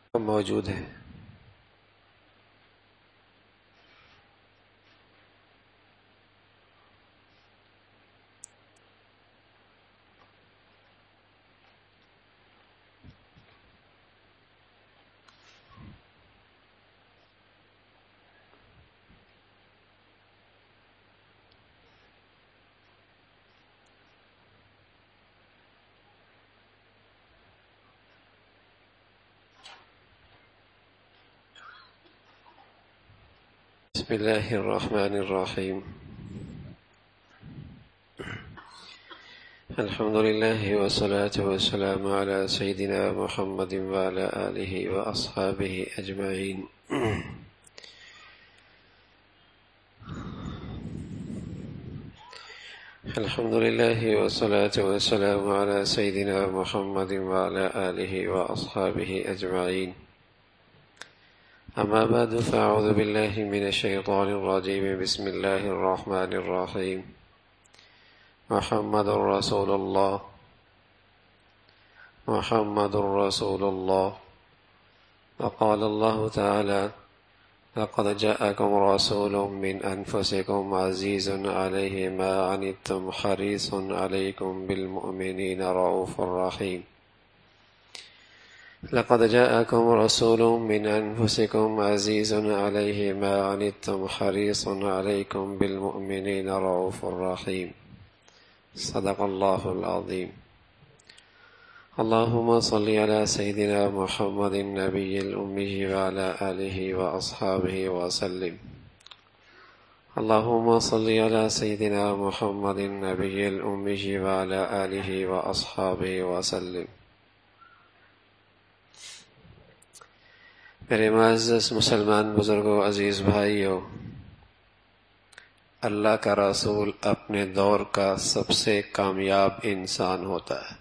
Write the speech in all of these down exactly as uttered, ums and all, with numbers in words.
موجود ہے۔ بسم اللہ الرحمن الرحیم، الحمد للہ والصلاة والسلام علی سیدنا محمد وعلی آلہ واصحابہ اجمعین۔ الحمد للہ والصلاة والسلام علی سیدنا محمد وعلی آلہ واصحابہ اجمعین، اما بعد فاعوذ باللہ من الشیطان الرجیم، بسم اللہ الرحمن الرحیم۔ محمد رسول اللہ، محمد رسول اللہ۔ وقال اللہ تعالی: لقد جاءكم رسول من أنفسكم عزيز عليه ما عنتم حريص عليكم بالمؤمنين رؤوف رحيم۔ لقد جاءكم رسول من أنفسكم عزيز عليه ما عنتم حريص عليكم بالمؤمنين رؤوف رحيم۔ صدق اللہ العظیم۔ اللهم صل على سيدنا محمد النبي الأمي وعلى آله وأصحابه وسلم۔ اللهم صل على سيدنا محمد النبي الأمي وعلى آله وأصحابه وسلم۔ میرے معزز مسلمان بزرگوں، عزیز بھائیوں، اللہ کا رسول اپنے دور کا سب سے کامیاب انسان ہوتا ہے۔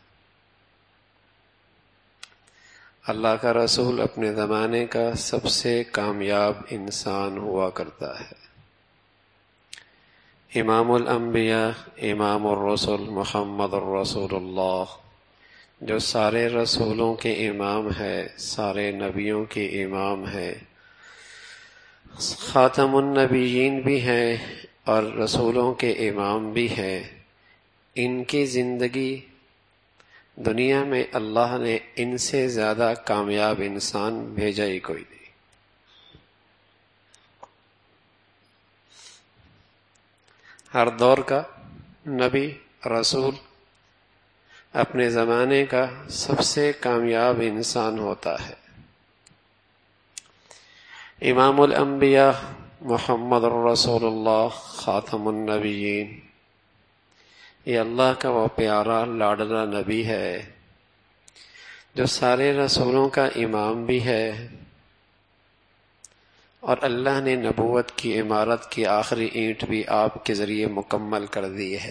اللہ کا رسول اپنے زمانے کا سب سے کامیاب انسان ہوا کرتا ہے۔ امام الانبیاء، امام الرسل محمد الرسول اللہ، جو سارے رسولوں کے امام ہے، سارے نبیوں کے امام ہے، خاتم النبیین بھی ہیں اور رسولوں کے امام بھی ہیں، ان کی زندگی دنیا میں اللہ نے ان سے زیادہ کامیاب انسان بھیجا ہی کوئی نہیں۔ ہر دور کا نبی رسول اپنے زمانے کا سب سے کامیاب انسان ہوتا ہے۔ امام الانبیاء محمد الرسول اللہ، خاتم النبیین، یہ اللہ کا وہ پیارا لاڈلا نبی ہے جو سارے رسولوں کا امام بھی ہے، اور اللہ نے نبوت کی عمارت کی آخری اینٹ بھی آپ کے ذریعے مکمل کر دی ہے۔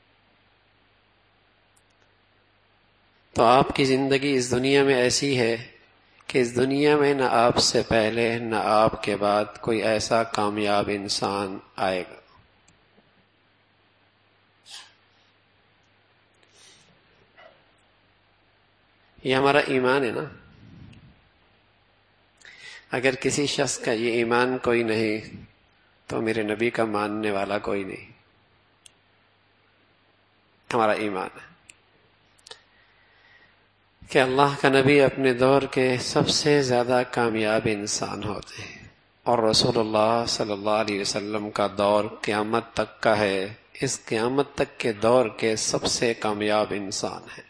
تو آپ کی زندگی اس دنیا میں ایسی ہے کہ اس دنیا میں نہ آپ سے پہلے نہ آپ کے بعد کوئی ایسا کامیاب انسان آئے گا۔ یہ ہمارا ایمان ہے نا۔ اگر کسی شخص کا یہ ایمان کوئی نہیں تو میرے نبی کا ماننے والا کوئی نہیں۔ ہمارا ایمان ہے کہ اللہ کا نبی اپنے دور کے سب سے زیادہ کامیاب انسان ہوتے ہیں، اور رسول اللہ صلی اللہ علیہ وسلم کا دور قیامت تک کا ہے، اس قیامت تک کے دور کے سب سے کامیاب انسان ہیں۔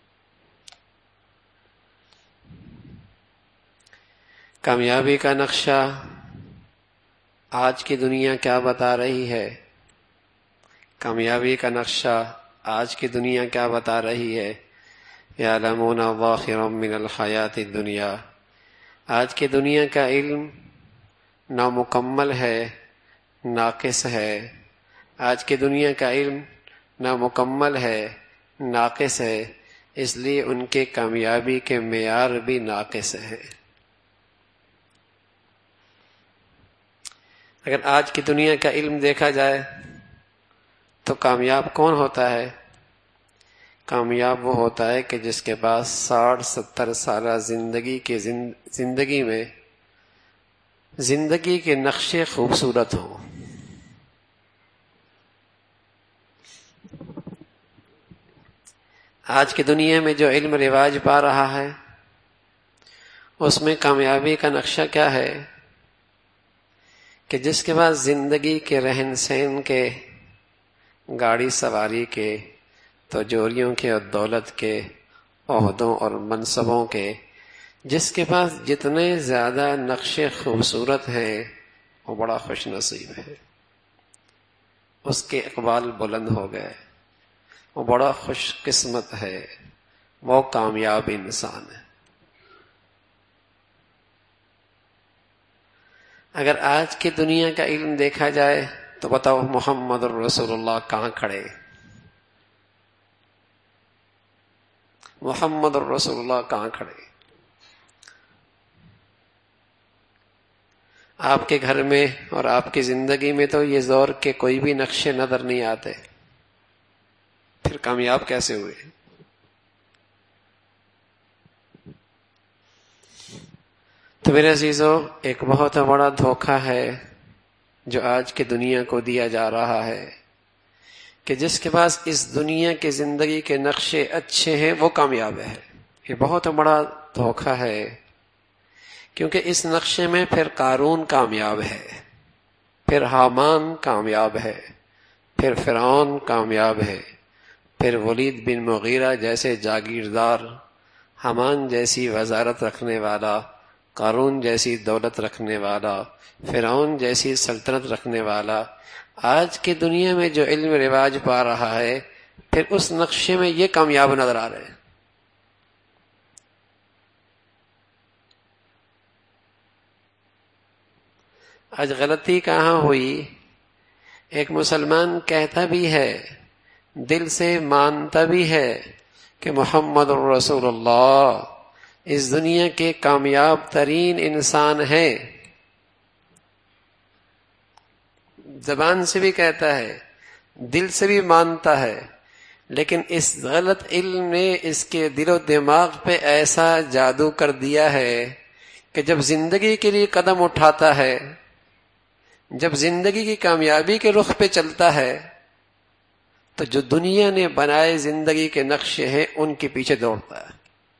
کامیابی کا نقشہ آج کی دنیا کیا بتا رہی ہے؟ کامیابی کا نقشہ آج کی دنیا کیا بتا رہی ہے؟ یعلمون ظاہرا من الحیات الدنیا، آج کی دنیا کا علم نامکمل ہے، ناقص ہے۔ آج کی دنیا کا علم نامکمل ہے، ناقص ہے، اس لیے ان کے کامیابی کے معیار بھی ناقص ہیں۔ اگر آج کی دنیا کا علم دیکھا جائے تو کامیاب کون ہوتا ہے؟ کامیاب وہ ہوتا ہے کہ جس کے پاس ساٹھ ستر سالہ زندگی کے زندگی میں زندگی کے نقشے خوبصورت ہوں. آج کی دنیا میں جو علم رواج پا رہا ہے اس میں کامیابی کا نقشہ کیا ہے کہ جس کے پاس زندگی کے رہن سہن کے، گاڑی سواری کے، تجوریوں کے اور دولت کے، عہدوں اور منصبوں کے، جس کے پاس جتنے زیادہ نقشے خوبصورت ہیں وہ بڑا خوش نصیب ہے. اس کے اقبال بلند ہو گئے، وہ بڑا خوش قسمت ہے، وہ کامیاب انسان ہے. اگر آج کی دنیا کا علم دیکھا جائے تو بتاؤ محمد الرسول اللہ کہاں کھڑے؟ محمد الرسول اللہ کہاں کھڑے؟ آپ کے گھر میں اور آپ کی زندگی میں تو یہ زور کے کوئی بھی نقشے نظر نہیں آتے، پھر کامیاب کیسے ہوئے؟ تو میرے عزیزو، ایک بہت بڑا دھوکہ ہے جو آج کی دنیا کو دیا جا رہا ہے کہ جس کے پاس اس دنیا کی زندگی کے نقشے اچھے ہیں وہ کامیاب ہے. یہ بہت بڑا دھوکہ ہے، کیونکہ اس نقشے میں پھر قارون کامیاب ہے، پھر حامان کامیاب ہے، پھر فرعون کامیاب ہے، پھر ولید بن مغیرہ جیسے جاگیردار، حامان جیسی وزارت رکھنے والا، قارون جیسی دولت رکھنے والا، فرعون جیسی سلطنت رکھنے والا آج کی دنیا میں جو علم رواج پا رہا ہے پھر اس نقشے میں یہ کامیاب نظر آ رہے ہیں. آج غلطی کہاں ہوئی؟ ایک مسلمان کہتا بھی ہے، دل سے مانتا بھی ہے کہ محمد الرسول اللہ اس دنیا کے کامیاب ترین انسان ہیں، زبان سے بھی کہتا ہے، دل سے بھی مانتا ہے، لیکن اس غلط علم نے اس کے دل و دماغ پہ ایسا جادو کر دیا ہے کہ جب زندگی کے لیے قدم اٹھاتا ہے، جب زندگی کی کامیابی کے رخ پہ چلتا ہے تو جو دنیا نے بنائے زندگی کے نقشے ہیں ان کے پیچھے دوڑتا ہے.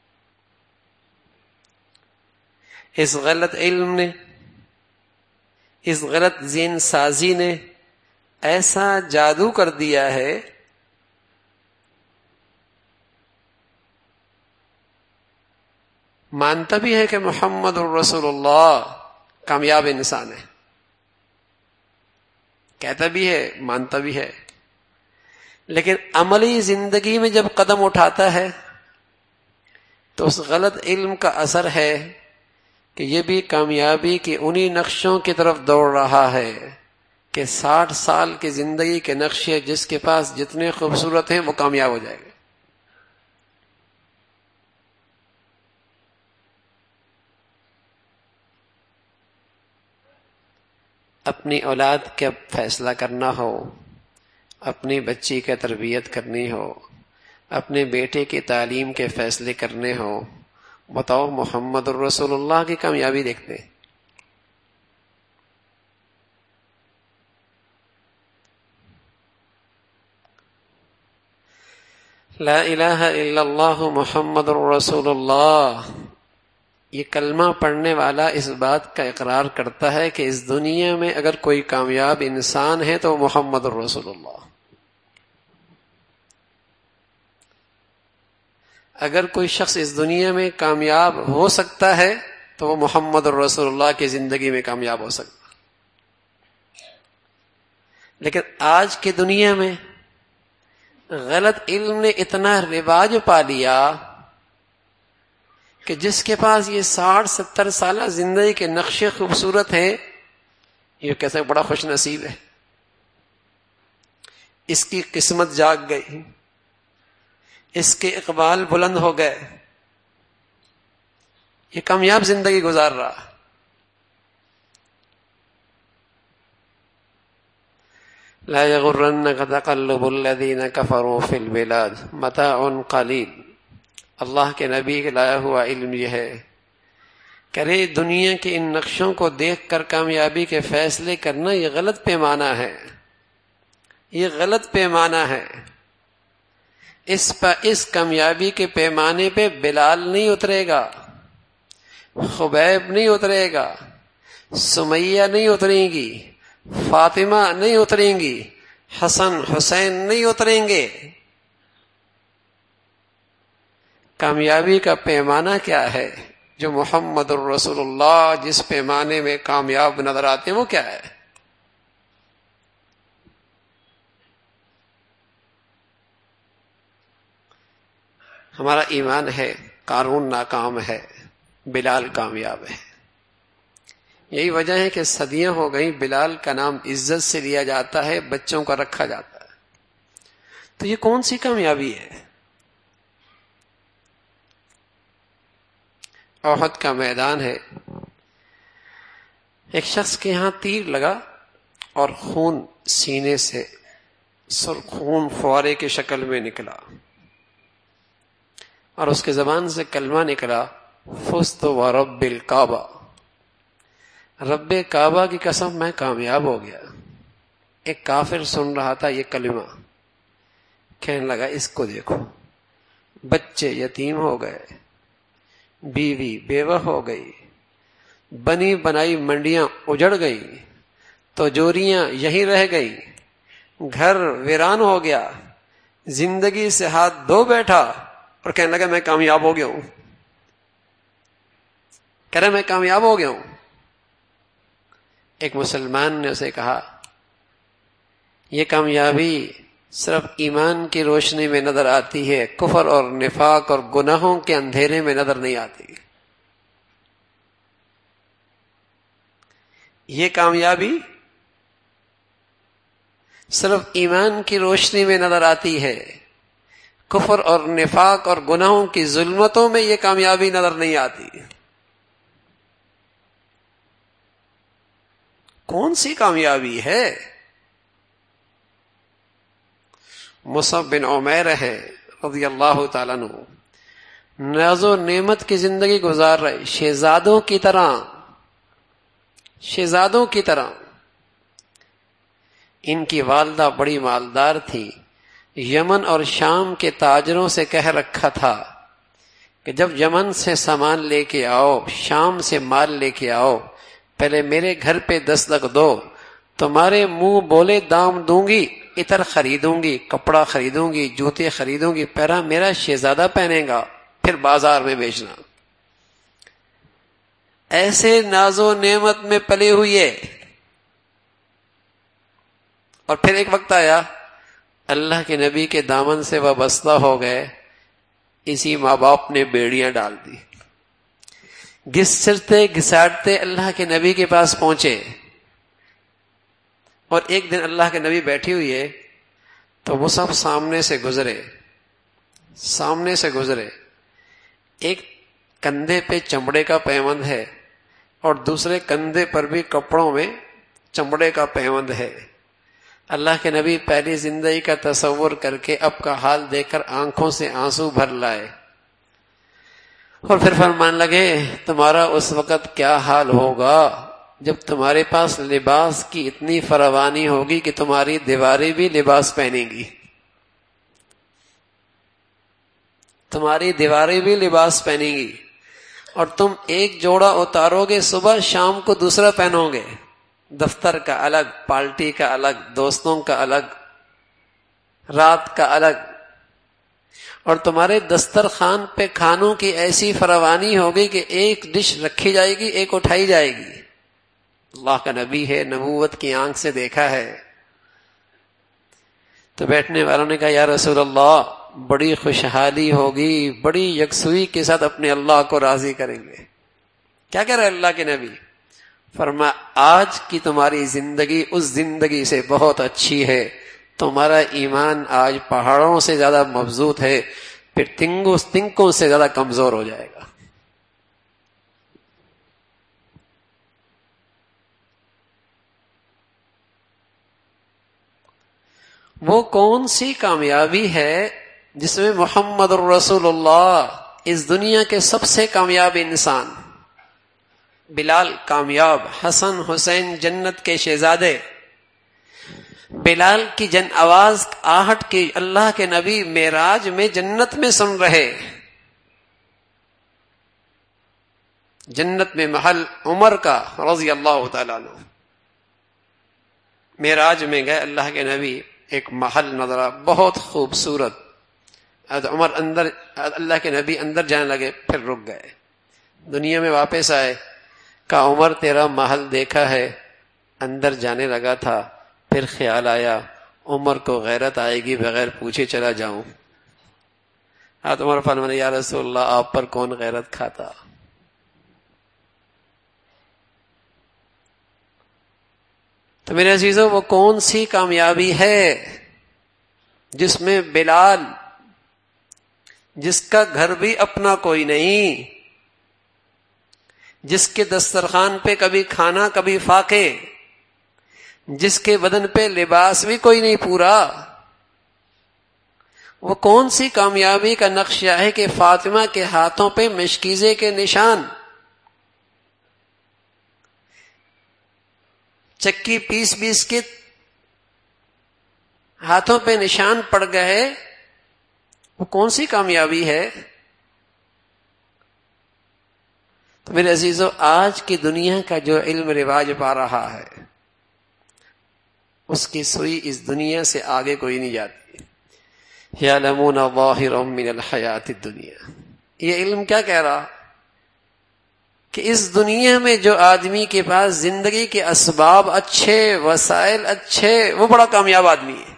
اس غلط علم نے، اس غلط ذہن سازی نے ایسا جادو کر دیا ہے مانتا بھی ہے کہ محمد الرسول اللہ کامیاب انسان ہے، کہتا بھی ہے، مانتا بھی ہے، لیکن عملی زندگی میں جب قدم اٹھاتا ہے تو اس غلط علم کا اثر ہے کہ یہ بھی کامیابی کے انہی نقشوں کی طرف دوڑ رہا ہے کہ ساٹھ سال کی زندگی کے نقشے جس کے پاس جتنے خوبصورت ہیں وہ کامیاب ہو جائے گا. اپنی اولاد کا فیصلہ کرنا ہو، اپنی بچی کی تربیت کرنی ہو، اپنے بیٹے کی تعلیم کے فیصلے کرنے ہو، بتاؤ محمد الرسول اللہ کی کامیابی دیکھتے ہیں. لا الہ الا اللہ محمد الرسول اللہ، یہ کلمہ پڑھنے والا اس بات کا اقرار کرتا ہے کہ اس دنیا میں اگر کوئی کامیاب انسان ہے تو محمد الرسول اللہ. اگر کوئی شخص اس دنیا میں کامیاب ہو سکتا ہے تو وہ محمد الرسول اللہ کی زندگی میں کامیاب ہو سکتا. لیکن آج کی دنیا میں غلط علم نے اتنا رواج پا لیا کہ جس کے پاس یہ ساٹھ ستر سالہ زندگی کے نقشے خوبصورت ہیں یہ کیسے بڑا خوش نصیب ہے، اس کی قسمت جاگ گئی، اس کے اقبال بلند ہو گئے، یہ کامیاب زندگی گزار رہا. لا یغرنک تقلب الذین کفروا فی البلاد متاع قلیل۔ اللہ کے نبی کا لایا ہوا علم یہ ہے کرے دنیا کے ان نقشوں کو دیکھ کر کامیابی کے فیصلے کرنا یہ غلط پیمانہ ہے، یہ غلط پیمانہ ہے۔ اس پہ اس کامیابی کے پیمانے پہ بلال نہیں اترے گا، خبیب نہیں اترے گا، سمیہ نہیں اتریں گی، فاطمہ نہیں اتریں گی، حسن حسین نہیں اتریں گے۔ کامیابی کا پیمانہ کیا ہے؟ جو محمد الرسول اللہ جس پیمانے میں کامیاب نظر آتے ہیں وہ کیا ہے؟ ہمارا ایمان ہے قارون ناکام ہے، بلال کامیاب ہے۔ یہی وجہ ہے کہ صدیاں ہو گئیں بلال کا نام عزت سے لیا جاتا ہے، بچوں کا رکھا جاتا ہے۔ تو یہ کون سی کامیابی ہے؟ احد کا میدان ہے، ایک شخص کے ہاں تیر لگا اور خون سینے سے سرخ خون فوارے کی شکل میں نکلا اور اس کے زبان سے کلمہ نکلا، فزت ورب الکعبہ، رب کعبہ کی قسم میں کامیاب ہو گیا۔ ایک کافر سن رہا تھا یہ کلمہ، کہنے لگا اس کو دیکھو، بچے یتیم ہو گئے، بیوی بیوہ ہو گئی، بنی بنائی منڈیاں اجڑ گئی، تجوریاں یہیں رہ گئی، گھر ویران ہو گیا، زندگی سے ہاتھ دھو بیٹھا اور کہنے لگا میں کامیاب ہو گیا ہوں، کہہ رہے میں کامیاب ہو گیا ہوں۔ ایک مسلمان نے اسے کہا یہ کامیابی صرف ایمان کی روشنی میں نظر آتی ہے، کفر اور نفاق اور گناہوں کے اندھیرے میں نظر نہیں آتی۔ یہ کامیابی صرف ایمان کی روشنی میں نظر آتی ہے، کفر اور نفاق اور گناہوں کی ظلمتوں میں یہ کامیابی نظر نہیں آتی۔ کون سی کامیابی ہے؟ مصعب بن عمیر ہے رضی اللہ تعالیٰ عنہ، ناز و نعمت کی زندگی گزار رہے، شہزادوں کی طرح، شہزادوں کی طرح۔ ان کی والدہ بڑی مالدار تھی، یمن اور شام کے تاجروں سے کہہ رکھا تھا کہ جب یمن سے سامان لے کے آؤ، شام سے مال لے کے آؤ، پہلے میرے گھر پہ دستک دو، تمہارے منہ بولے دام دوں گی، عطر خریدوں گی، کپڑا خریدوں گی، جوتے خریدوں گی، پہلا میرا شہزادہ پہنے گا، پھر بازار میں بیچنا۔ ایسے ناز و نعمت میں پلے ہوئے، اور پھر ایک وقت آیا اللہ کے نبی کے دامن سے وابستہ ہو گئے، اسی ماں باپ نے بیڑیاں ڈال دی، گھسٹتے گھساٹتے اللہ کے نبی کے پاس پہنچے۔ اور ایک دن اللہ کے نبی بیٹھی ہوئی ہے تو وہ سب سامنے سے گزرے، سامنے سے گزرے، ایک کندھے پہ چمڑے کا پیوند ہے اور دوسرے کندھے پر بھی کپڑوں میں چمڑے کا پیوند ہے۔ اللہ کے نبی پہلی زندگی کا تصور کر کے اب کا حال دیکھ کر آنکھوں سے آنسو بھر لائے اور پھر فرمان لگے تمہارا اس وقت کیا حال ہوگا جب تمہارے پاس لباس کی اتنی فراوانی ہوگی کہ تمہاری دیواریں بھی لباس پہنیں گی، تمہاری دیواریں بھی لباس پہنیں گی، اور تم ایک جوڑا اتارو گے صبح، شام کو دوسرا پہنو گے، دفتر کا الگ، پارٹی کا الگ، دوستوں کا الگ، رات کا الگ، اور تمہارے دسترخوان پہ کھانوں کی ایسی فراوانی ہوگی کہ ایک ڈش رکھی جائے گی، ایک اٹھائی جائے گی۔ اللہ کا نبی ہے، نبوت کی آنکھ سے دیکھا ہے۔ تو بیٹھنے والوں نے کہا یا رسول اللہ بڑی خوشحالی ہوگی، بڑی یکسوئی کے ساتھ اپنے اللہ کو راضی کریں گے۔ کیا کہہ رہے اللہ کے نبی؟ فرمایا آج کی تمہاری زندگی اس زندگی سے بہت اچھی ہے، تمہارا ایمان آج پہاڑوں سے زیادہ مضبوط ہے، پھر تنگوں تنکوں سے زیادہ کمزور ہو جائے گا۔ وہ کون سی کامیابی ہے جس میں محمد الرسول اللہ اس دنیا کے سب سے کامیاب انسان، بلال کامیاب، حسن حسین جنت کے شہزادے، بلال کی جن آواز آہٹ کی اللہ کے نبی معراج میں جنت میں سن رہے، جنت میں محل عمر کا رضی اللہ تعالیٰ عنہ، معراج میں گئے اللہ کے نبی، ایک محل نظر بہت خوبصورت، عمر اندر، اللہ کے نبی اندر جانے لگے، پھر رک گئے، دنیا میں واپس آئے، کہا عمر تیرا محل دیکھا ہے، اندر جانے لگا تھا، پھر خیال آیا عمر کو غیرت آئے گی بغیر پوچھے چلا جاؤں، حضرت عمر فرمانے یا رسول اللہ آپ پر کون غیرت کھاتا؟ تو میرے عزیزوں وہ کون سی کامیابی ہے جس میں بلال، جس کا گھر بھی اپنا کوئی نہیں، جس کے دسترخوان پہ کبھی کھانا کبھی فاقے، جس کے بدن پہ لباس بھی کوئی نہیں پورا، وہ کون سی کامیابی کا نقشہ ہے کہ فاطمہ کے ہاتھوں پہ مشکیزے کے نشان، چکی پیس پیس کے ہاتھوں پہ نشان پڑ گئے، وہ کون سی کامیابی ہے؟ تو میرے عزیزو آج کی دنیا کا جو علم رواج پا رہا ہے اس کی سوئی اس دنیا سے آگے کوئی نہیں جاتی، یعلمون ظاہرا من الحیات الدنیا، یہ علم کیا کہہ رہا کہ اس دنیا میں جو آدمی کے پاس زندگی کے اسباب اچھے، وسائل اچھے، وہ بڑا کامیاب آدمی ہے،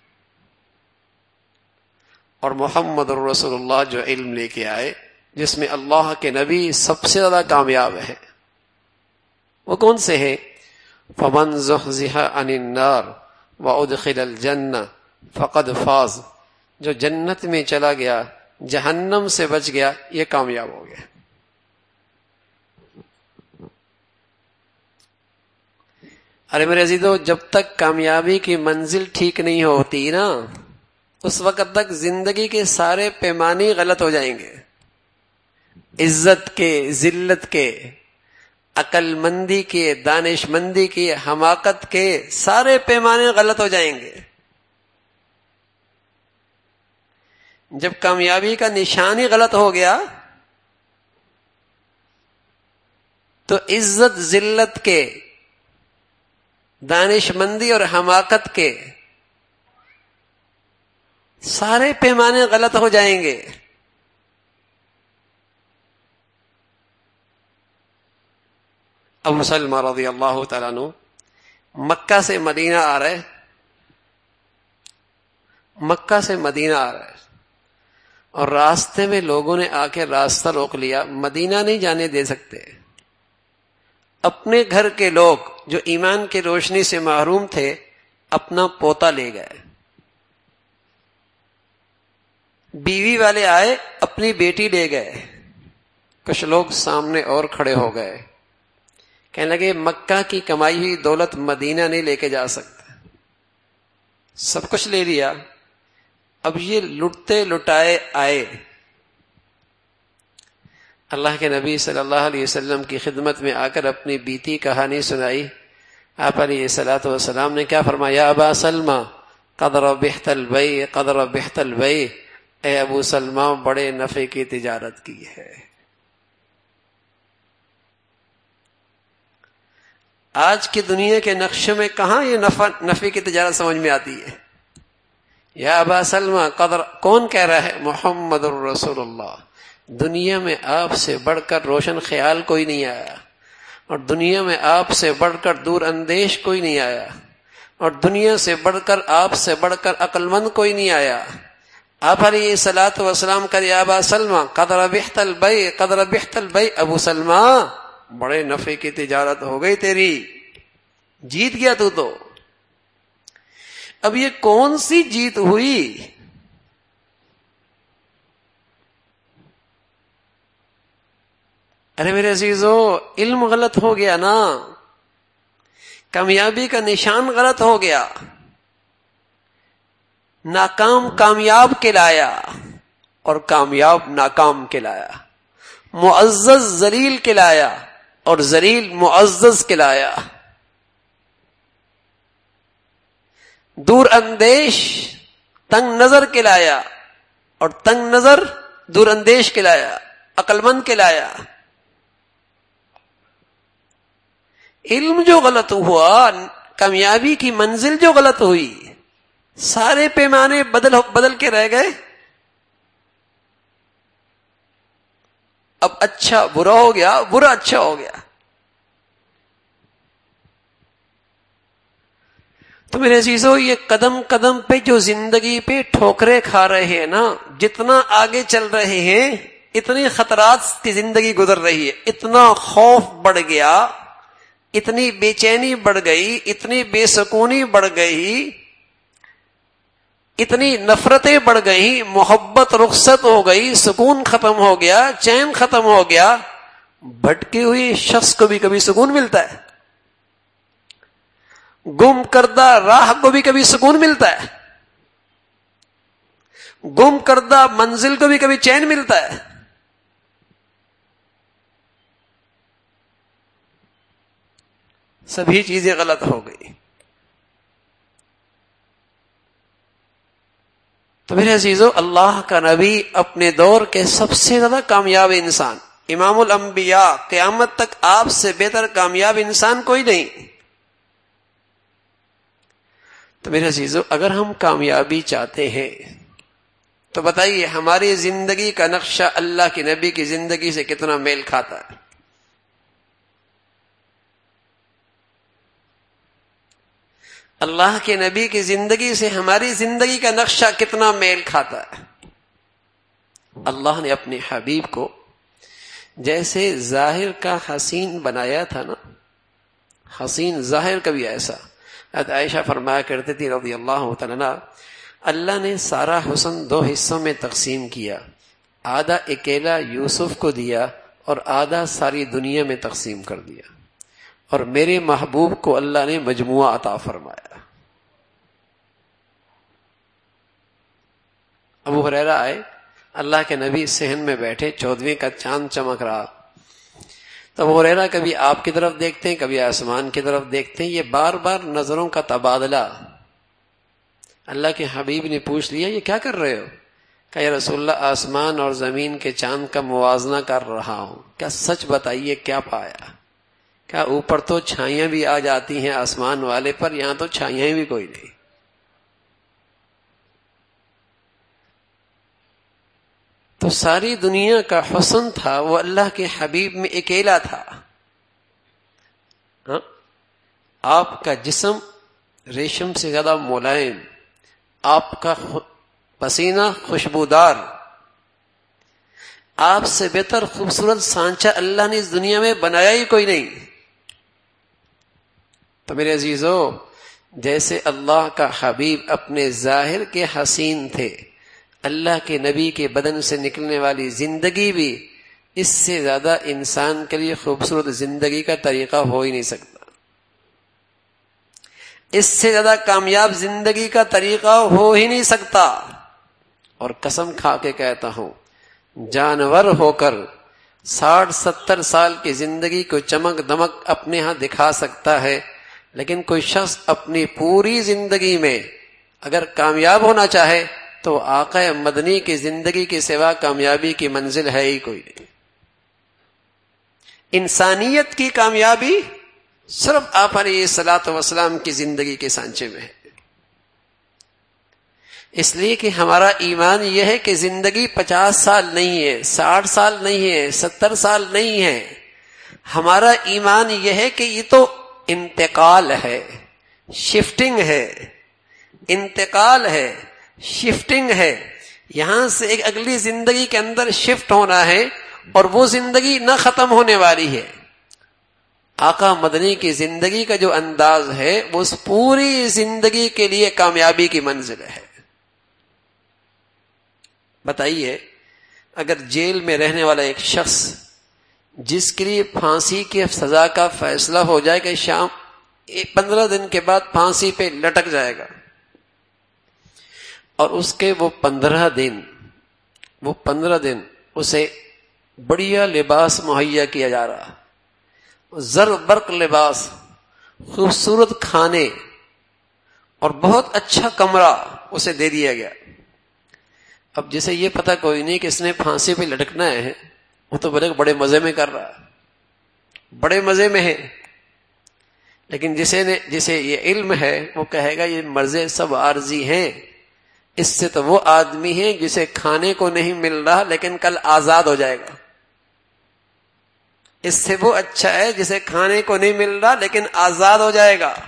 اور محمد الرسول اللہ جو علم لے کے آئے جس میں اللہ کے نبی سب سے زیادہ کامیاب ہے، وہ کون سے ہے؟ فَمَنْ زُحْزِحَ عَنِ النَّارِ وَأُدْخِلَ الْجَنَّةَ فَقَدْ فَازَ، جو جنت میں چلا گیا، جہنم سے بچ گیا، یہ کامیاب ہو گیا۔ ارے میرے عزیزو جب تک کامیابی کی منزل ٹھیک نہیں ہوتی نا اس وقت تک زندگی کے سارے پیمانے غلط ہو جائیں گے، عزت کے، ذلت کے، عقل مندی کے، دانش مندی کے، حماقت کے، سارے پیمانے غلط ہو جائیں گے۔ جب کامیابی کا نشان ہی غلط ہو گیا تو عزت ذلت کے، دانش مندی اور حماقت کے سارے پیمانے غلط ہو جائیں گے۔ ابو سلمہ رضی اللہ تعالیٰ عنہ مکہ سے مدینہ آ رہے، مکہ سے مدینہ آ رہے اور راستے میں لوگوں نے آ کے راستہ روک لیا، مدینہ نہیں جانے دے سکتے۔ اپنے گھر کے لوگ جو ایمان کی روشنی سے محروم تھے اپنا پوتا لے گئے، بیوی والے آئے اپنی بیٹی لے گئے، کچھ لوگ سامنے اور کھڑے ہو گئے، کہنے لگے مکہ کی کمائی ہوئی دولت مدینہ نہیں لے کے جا سکتا، سب کچھ لے لیا، اب یہ لٹتے لٹائے آئے، اللہ کے نبی صلی اللہ علیہ وسلم کی خدمت میں آ کر اپنی بیتی کہانی سنائی۔ آپ علیہ الصلوۃ والسلام نے کیا فرمایا؟ ابا سلمہ قد ربحت البیع قد ربحت البیع، اے ابو سلمہ بڑے نفع کی تجارت کی ہے۔ آج کی دنیا کے نقشے میں کہاں یہ نفع نفع کی تجارت سمجھ میں آتی ہے؟ یا ابا سلمہ قدر، کون کہہ رہا ہے؟ محمد الرسول اللہ۔ دنیا میں آپ سے بڑھ کر روشن خیال کوئی نہیں آیا، اور دنیا میں آپ سے بڑھ کر دور اندیش کوئی نہیں آیا، اور دنیا سے بڑھ کر آپ سے بڑھ کر عقل مند کوئی نہیں آیا۔ آپ علیہ الصلوۃ والسلام کر یا ابا سلمہ قد ربحت البیع قد ربحت البیع، ابو سلمہ بڑے نفع کی تجارت ہو گئی تیری، جیت گیا تو تو۔ اب یہ کون سی جیت ہوئی؟ ارے میرے عزیزو علم غلط ہو گیا نا، کامیابی کا نشان غلط ہو گیا۔ ناکام کامیاب کہلایا اور کامیاب ناکام کہلایا، معزز ذلیل کہلایا اور ذلیل معزز کہلایا، دور اندیش تنگ نظر کہلایا اور تنگ نظر دور اندیش کہلایا، عقل مند کہلایا۔ علم جو غلط ہوا، کامیابی کی منزل جو غلط ہوئی، سارے پیمانے بدل بدل کے رہ گئے۔ اب اچھا برا ہو گیا، برا اچھا ہو گیا۔ تو میرے عزیزو، یہ قدم قدم پہ جو زندگی پہ ٹھوکریں کھا رہے ہیں نا، جتنا آگے چل رہے ہیں اتنی خطرات کی زندگی گزر رہی ہے، اتنا خوف بڑھ گیا، اتنی بے چینی بڑھ گئی، اتنی بے سکونی بڑھ گئی، اتنی نفرتیں بڑھ گئی، محبت رخصت ہو گئی، سکون ختم ہو گیا، چین ختم ہو گیا۔ بھٹکی ہوئی شخص کو بھی کبھی سکون ملتا ہے، گم کردہ راہ کو بھی کبھی سکون ملتا ہے، گم کردہ منزل کو بھی کبھی چین ملتا ہے۔ سبھی چیزیں غلط ہو گئی۔ تو میرے عزیزو، اللہ کا نبی اپنے دور کے سب سے زیادہ کامیاب انسان، امام الانبیاء، قیامت تک آپ سے بہتر کامیاب انسان کوئی نہیں۔ تو میرے عزیزو، اگر ہم کامیابی چاہتے ہیں تو بتائیے ہماری زندگی کا نقشہ اللہ کے نبی کی زندگی سے کتنا میل کھاتا ہے؟ اللہ کے نبی کی زندگی سے ہماری زندگی کا نقشہ کتنا میل کھاتا ہے؟ اللہ نے اپنے حبیب کو جیسے ظاہر کا حسین بنایا تھا نا، حسین ظاہر کا بھی ایسا، حضرت عائشہ فرمایا کرتے تھی رضی اللہ تعالی عنہا، اللہ نے سارا حسن دو حصوں میں تقسیم کیا، آدھا اکیلا یوسف کو دیا اور آدھا ساری دنیا میں تقسیم کر دیا، اور میرے محبوب کو اللہ نے مجموعہ عطا فرمایا۔ ابو ہریرہ آئے، اللہ کے نبی صحن میں بیٹھے، چودھویں کا چاند چمک رہا، تو ابو ہریرہ کبھی آپ کی طرف دیکھتے ہیں، کبھی آسمان کی طرف دیکھتے ہیں، یہ بار بار نظروں کا تبادلہ۔ اللہ کے حبیب نے پوچھ لیا، یہ کیا کر رہے ہو؟ کہ یا رسول اللہ، آسمان اور زمین کے چاند کا موازنہ کر رہا ہوں۔ کیا سچ بتائیے کیا پایا؟ کیا اوپر تو چھائیاں بھی آ جاتی ہیں آسمان والے پر، یہاں تو چھائیاں بھی کوئی نہیں۔ تو ساری دنیا کا حسن تھا وہ اللہ کے حبیب میں اکیلا تھا۔ ہاں؟ آپ کا جسم ریشم سے زیادہ ملائم، آپ کا پسینہ خوشبودار، آپ سے بہتر خوبصورت سانچہ اللہ نے اس دنیا میں بنایا ہی کوئی نہیں۔ تو میرے عزیزو، جیسے اللہ کا حبیب اپنے ظاہر کے حسین تھے، اللہ کے نبی کے بدن سے نکلنے والی زندگی بھی اس سے زیادہ انسان کے لیے خوبصورت زندگی کا طریقہ ہو ہی نہیں سکتا، اس سے زیادہ کامیاب زندگی کا طریقہ ہو ہی نہیں سکتا۔ اور قسم کھا کے کہتا ہوں، جانور ہو کر ساٹھ ستر سال کی زندگی کو چمک دمک اپنے ہاں دکھا سکتا ہے، لیکن کوئی شخص اپنی پوری زندگی میں اگر کامیاب ہونا چاہے تو آقا مدنی کی زندگی کے سوا کامیابی کی منزل ہے ہی کوئی نہیں۔ انسانیت کی کامیابی صرف آپ علیہ الصلوۃ والسلام کی زندگی کے سانچے میں ہے۔ اس لیے کہ ہمارا ایمان یہ ہے کہ زندگی پچاس سال نہیں ہے، ساٹھ سال نہیں ہے، ستر سال نہیں ہے۔ ہمارا ایمان یہ ہے کہ یہ تو انتقال ہے، شفٹنگ ہے، انتقال ہے، شفٹنگ ہے، یہاں سے ایک اگلی زندگی کے اندر شفٹ ہونا ہے، اور وہ زندگی نہ ختم ہونے والی ہے۔ آقا مدنی کی زندگی کا جو انداز ہے وہ اس پوری زندگی کے لیے کامیابی کی منزل ہے۔ بتائیے، اگر جیل میں رہنے والا ایک شخص جس کے لیے پھانسی کی سزا کا فیصلہ ہو جائے کہ شام پندرہ دن کے بعد پھانسی پہ لٹک جائے گا، اور اس کے وہ پندرہ دن وہ پندرہ دن اسے بڑھیا لباس مہیا کیا جا رہا، زر برق لباس، خوبصورت کھانے اور بہت اچھا کمرہ اسے دے دیا گیا۔ اب جسے یہ پتہ کوئی نہیں کہ اس نے پھانسی پہ لٹکنا ہے، وہ تو بڑے بڑے مزے میں کر رہا، بڑے مزے میں ہے، لیکن جسے نے جسے یہ علم ہے وہ کہے گا یہ مزے سب عارضی ہیں۔ اس سے تو وہ آدمی ہے جسے کھانے کو نہیں مل رہا لیکن کل آزاد ہو جائے گا۔ اس سے وہ اچھا ہے جسے کھانے کو نہیں مل رہا لیکن آزاد ہو جائے گا۔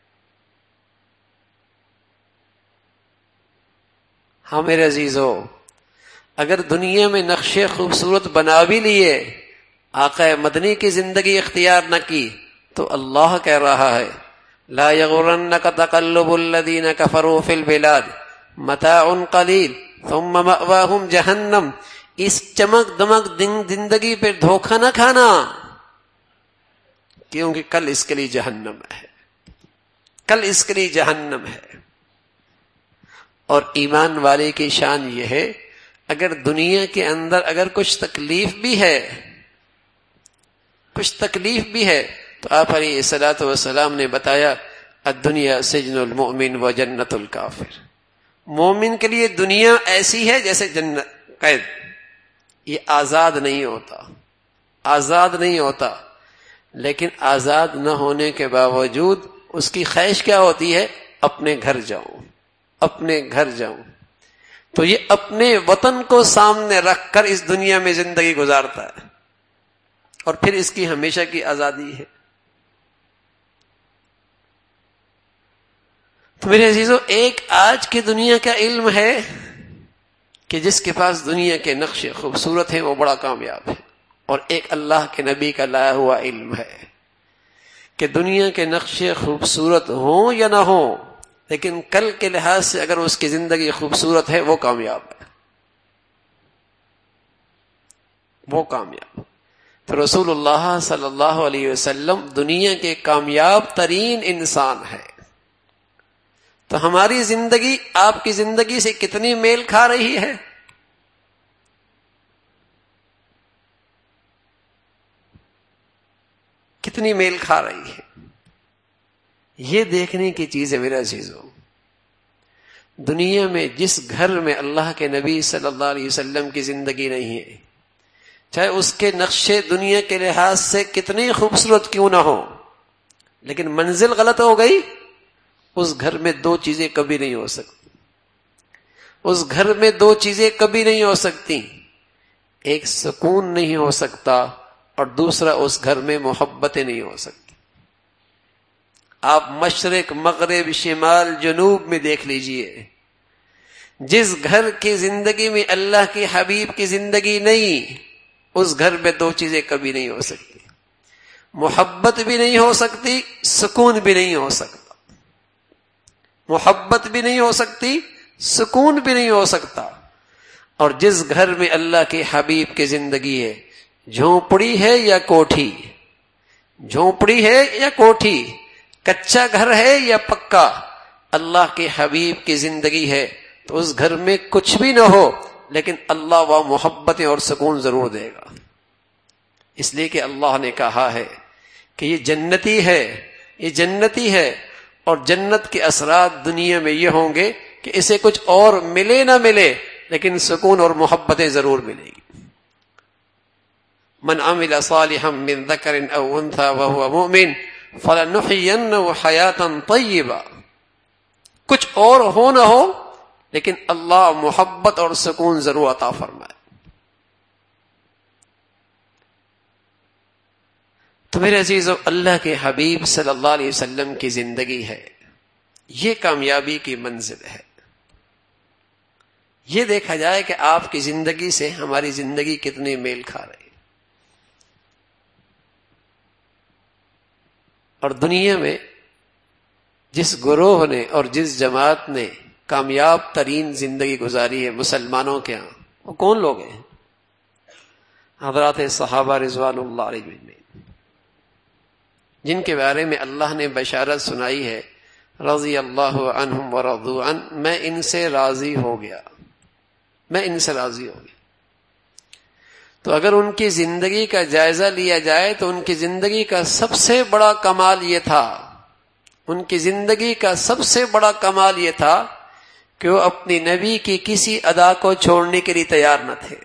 ہاں میرے عزیزو، اگر دنیا میں نقشے خوبصورت بنا بھی لیے، آقا مدنی کی زندگی اختیار نہ کی، تو اللہ کہہ رہا ہے لا یغرنک تقلب الذین کفروا فی البلاد متاع قلیل ثم مأواہم جہنم۔ اس چمک دمک زندگی پہ دھوکہ نہ کھانا، کیونکہ کل اس کے لیے جہنم ہے، کل اس کے لیے جہنم ہے۔ اور ایمان والے کی شان یہ ہے، اگر دنیا کے اندر اگر کچھ تکلیف بھی ہے کچھ تکلیف بھی ہے تو آپ علیہ الصلوۃ والسلام نے بتایا الدنیا سجن المؤمن و جنت الکافر۔ مومن کے لیے دنیا ایسی ہے جیسے جنت قید، یہ آزاد نہیں ہوتا، آزاد نہیں ہوتا، لیکن آزاد نہ ہونے کے باوجود اس کی خواہش کیا ہوتی ہے؟ اپنے گھر جاؤں، اپنے گھر جاؤں۔ تو یہ اپنے وطن کو سامنے رکھ کر اس دنیا میں زندگی گزارتا ہے، اور پھر اس کی ہمیشہ کی آزادی ہے۔ تو میرے عزیزو، ایک آج کی دنیا کا علم ہے کہ جس کے پاس دنیا کے نقشے خوبصورت ہیں وہ بڑا کامیاب ہے، اور ایک اللہ کے نبی کا لایا ہوا علم ہے کہ دنیا کے نقشے خوبصورت ہوں یا نہ ہوں، لیکن کل کے لحاظ سے اگر اس کی زندگی خوبصورت ہے وہ کامیاب ہے، وہ کامیاب۔ تو رسول اللہ صلی اللہ علیہ وسلم دنیا کے کامیاب ترین انسان ہے۔ تو ہماری زندگی آپ کی زندگی سے کتنی میل کھا رہی ہے؟ کتنی میل کھا رہی ہے؟ یہ دیکھنے کی چیز ہے میرا عزیزو۔ دنیا میں جس گھر میں اللہ کے نبی صلی اللہ علیہ وسلم کی زندگی نہیں ہے، چاہے اس کے نقشے دنیا کے لحاظ سے کتنی خوبصورت کیوں نہ ہو، لیکن منزل غلط ہو گئی، اس گھر میں دو چیزیں کبھی نہیں ہو سکتی۔ اس گھر میں دو چیزیں کبھی نہیں ہو سکتی، ایک سکون نہیں ہو سکتا، اور دوسرا اس گھر میں محبتیں نہیں ہو سکتی۔ آپ مشرق مغرب شمال جنوب میں دیکھ لیجئے، جس گھر کی زندگی میں اللہ کے حبیب کی زندگی نہیں، اس گھر میں دو چیزیں کبھی نہیں ہو سکتی، محبت بھی نہیں ہو سکتی، سکون بھی نہیں ہو سکتا۔ محبت بھی نہیں ہو سکتی، سکون بھی نہیں ہو سکتا۔ اور جس گھر میں اللہ کے حبیب کی زندگی ہے، جھونپڑی ہے یا کوٹھی، جھونپڑی ہے یا کوٹھی، کچا گھر ہے یا پکا، اللہ کے حبیب کی زندگی ہے، تو اس گھر میں کچھ بھی نہ ہو لیکن اللہ وہ محبتیں اور سکون ضرور دے گا۔ اس لیے کہ اللہ نے کہا ہے کہ یہ جنتی ہے، یہ جنتی ہے، اور جنت کے اثرات دنیا میں یہ ہوں گے کہ اسے کچھ اور ملے نہ ملے لیکن سکون اور محبتیں ضرور ملے گی۔ من عمل صالحا من ذکر او انثى وهو مؤمن فلنحيينه حیاتا طیبہ۔ کچھ اور ہو نہ ہو لیکن اللہ محبت اور سکون ضرور عطا فرمائے۔ تو میرے عزیزو، اللہ کے حبیب صلی اللہ علیہ وسلم کی زندگی ہے، یہ کامیابی کی منزل ہے۔ یہ دیکھا جائے کہ آپ کی زندگی سے ہماری زندگی کتنے میل کھا رہی ہے۔ اور دنیا میں جس گروہ نے اور جس جماعت نے کامیاب ترین زندگی گزاری ہے مسلمانوں کے ہاں، وہ کون لوگ ہیں؟ حضرات صحابہ رضوان اللہ علیہم، جن کے بارے میں اللہ نے بشارت سنائی ہے رضی اللہ عنہم ورضوا عنہ، میں ان سے راضی ہو گیا، میں ان سے راضی ہو گیا۔ تو اگر ان کی زندگی کا جائزہ لیا جائے تو ان کی زندگی کا سب سے بڑا کمال یہ تھا، ان کی زندگی کا سب سے بڑا کمال یہ تھا کہ وہ اپنی نبی کی کسی ادا کو چھوڑنے کے لیے تیار نہ تھے۔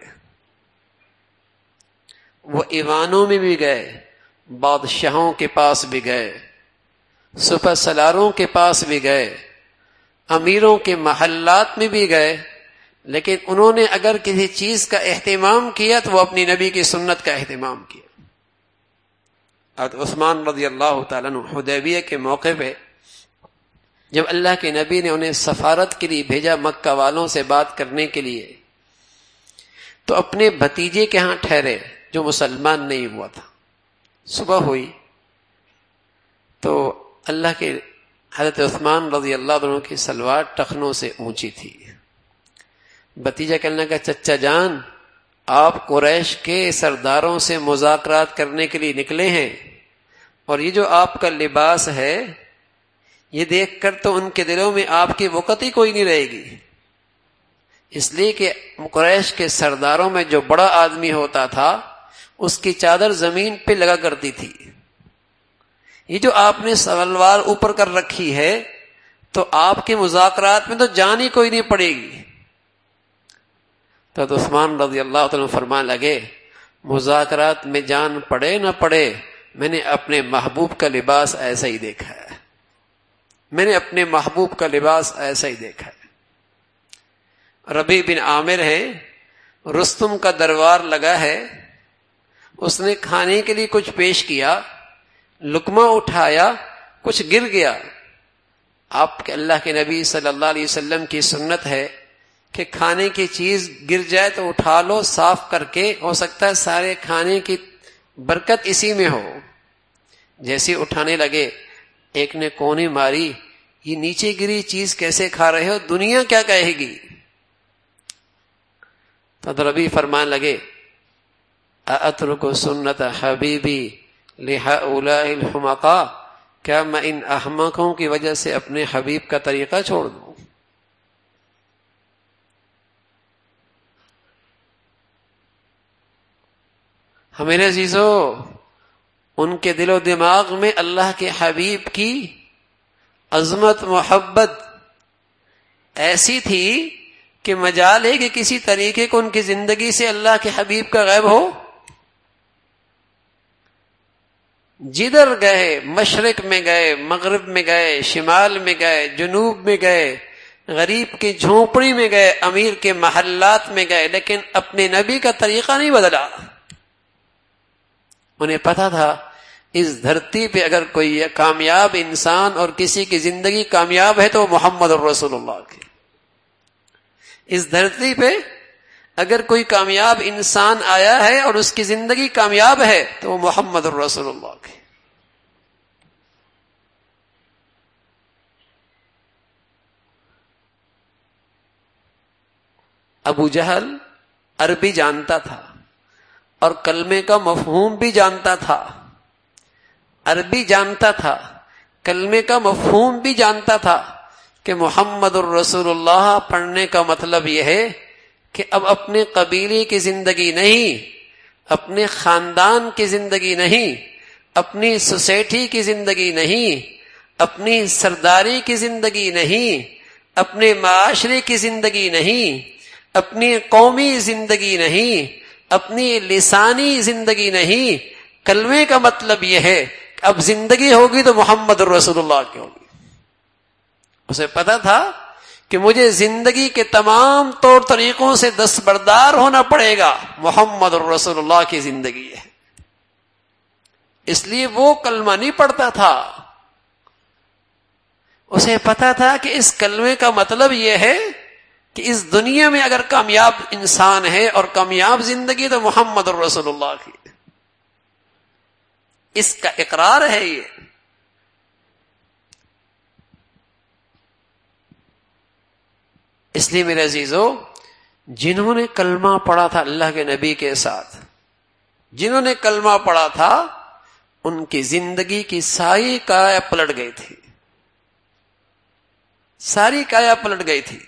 وہ ایوانوں میں بھی گئے، بادشاہوں کے پاس بھی گئے، سپہ سالاروں کے پاس بھی گئے، امیروں کے محلات میں بھی گئے، لیکن انہوں نے اگر کسی چیز کا اہتمام کیا تو وہ اپنی نبی کی سنت کا اہتمام کیا۔ حضرت عثمان رضی اللہ تعالیٰ عنہ حدیبیہ کے موقع پہ جب اللہ کے نبی نے انہیں سفارت کے لیے بھیجا مکہ والوں سے بات کرنے کے لیے، تو اپنے بھتیجے کے ہاں ٹھہرے جو مسلمان نہیں ہوا تھا۔ صبح ہوئی تو اللہ کے حضرت عثمان رضی اللہ عنہ کی سلوار ٹخنوں سے اونچی تھی۔ بھتیجا کہنے لگا، چچا جان آپ قریش کے سرداروں سے مذاکرات کرنے کے لیے نکلے ہیں، اور یہ جو آپ کا لباس ہے یہ دیکھ کر تو ان کے دلوں میں آپ کی وقت ہی کوئی نہیں رہے گی، اس لیے کہ قریش کے سرداروں میں جو بڑا آدمی ہوتا تھا اس کی چادر زمین پہ لگا کرتی تھی، یہ جو آپ نے سلوار اوپر کر رکھی ہے تو آپ کے مذاکرات میں تو جان ہی کوئی نہیں پڑے گی۔ تو عثمان رضی اللہ تعالیٰ فرمانے لگے، مذاکرات میں جان پڑے نہ پڑے، میں نے اپنے محبوب کا لباس ایسا ہی دیکھا ہے، میں نے اپنے محبوب کا لباس ایسا ہی دیکھا ہے۔ ربیع بن عامر ہے، رستم کا دربار لگا ہے، اس نے کھانے کے لیے کچھ پیش کیا، لقمہ اٹھایا، کچھ گر گیا۔ آپ کے اللہ کے نبی صلی اللہ علیہ وسلم کی سنت ہے کہ کھانے کی چیز گر جائے تو اٹھا لو صاف کر کے، ہو سکتا ہے سارے کھانے کی برکت اسی میں ہو۔ جیسے اٹھانے لگے ایک نے کونی ماری، یہ نیچے گری چیز کیسے کھا رہے ہو، دنیا کیا کہے گی؟ تو ربیع فرمان لگے، اَأَتْرُكُ سُنَّةَ حَبِيبِي لِهَؤُلَاءِ الْحُمَقَاءِ، کیا میں ان احمقوں کی وجہ سے اپنے حبیب کا طریقہ چھوڑ دوں؟ ہمارے عزیزو، ان کے دل و دماغ میں اللہ کے حبیب کی عظمت محبت ایسی تھی کہ مجال ہے کہ کسی طریقے کو ان کی زندگی سے اللہ کے حبیب کا غائب ہو۔ جدھر گئے، مشرق میں گئے، مغرب میں گئے، شمال میں گئے، جنوب میں گئے، غریب کی جھونپڑی میں گئے، امیر کے محلات میں گئے، لیکن اپنے نبی کا طریقہ نہیں بدلا۔ انہیں پتا تھا اس دھرتی پہ اگر کوئی کامیاب انسان اور کسی کی زندگی کامیاب ہے تو محمد الرسول اللہ کی۔ اس دھرتی پہ اگر کوئی کامیاب انسان آیا ہے اور اس کی زندگی کامیاب ہے تو وہ محمد الرسول اللہ کی۔ ابو جہل عربی جانتا تھا اور کلمے کا مفہوم بھی جانتا تھا، عربی جانتا تھا، کلمے کا مفہوم بھی جانتا تھا کہ محمد الرسول اللہ پڑھنے کا مطلب یہ ہے کہ اب اپنے قبیلے کی زندگی نہیں، اپنے خاندان کی زندگی نہیں، اپنی سوسائٹی کی زندگی نہیں، اپنی سرداری کی زندگی نہیں، اپنے معاشرے کی زندگی نہیں، اپنی قومی زندگی نہیں، اپنی لسانی زندگی نہیں، کلمے کا مطلب یہ ہے کہ اب زندگی ہوگی تو محمد الرسول اللہ کی ہوگی۔ اسے پتا تھا کہ مجھے زندگی کے تمام طور طریقوں سے دستبردار ہونا پڑے گا، محمد الرسول اللہ کی زندگی ہے، اس لیے وہ کلمہ نہیں پڑھتا تھا۔ اسے پتا تھا کہ اس کلمے کا مطلب یہ ہے کہ اس دنیا میں اگر کامیاب انسان ہے اور کامیاب زندگی تو محمد الرسول اللہ کی، اس کا اقرار ہے یہ۔ اس لیے میرے عزیزو، جنہوں نے کلمہ پڑھا تھا اللہ کے نبی کے ساتھ، جنہوں نے کلمہ پڑھا تھا، ان کی زندگی کی ساری کائیں پلٹ گئی تھی۔ ساری کایا پلٹ گئی تھی.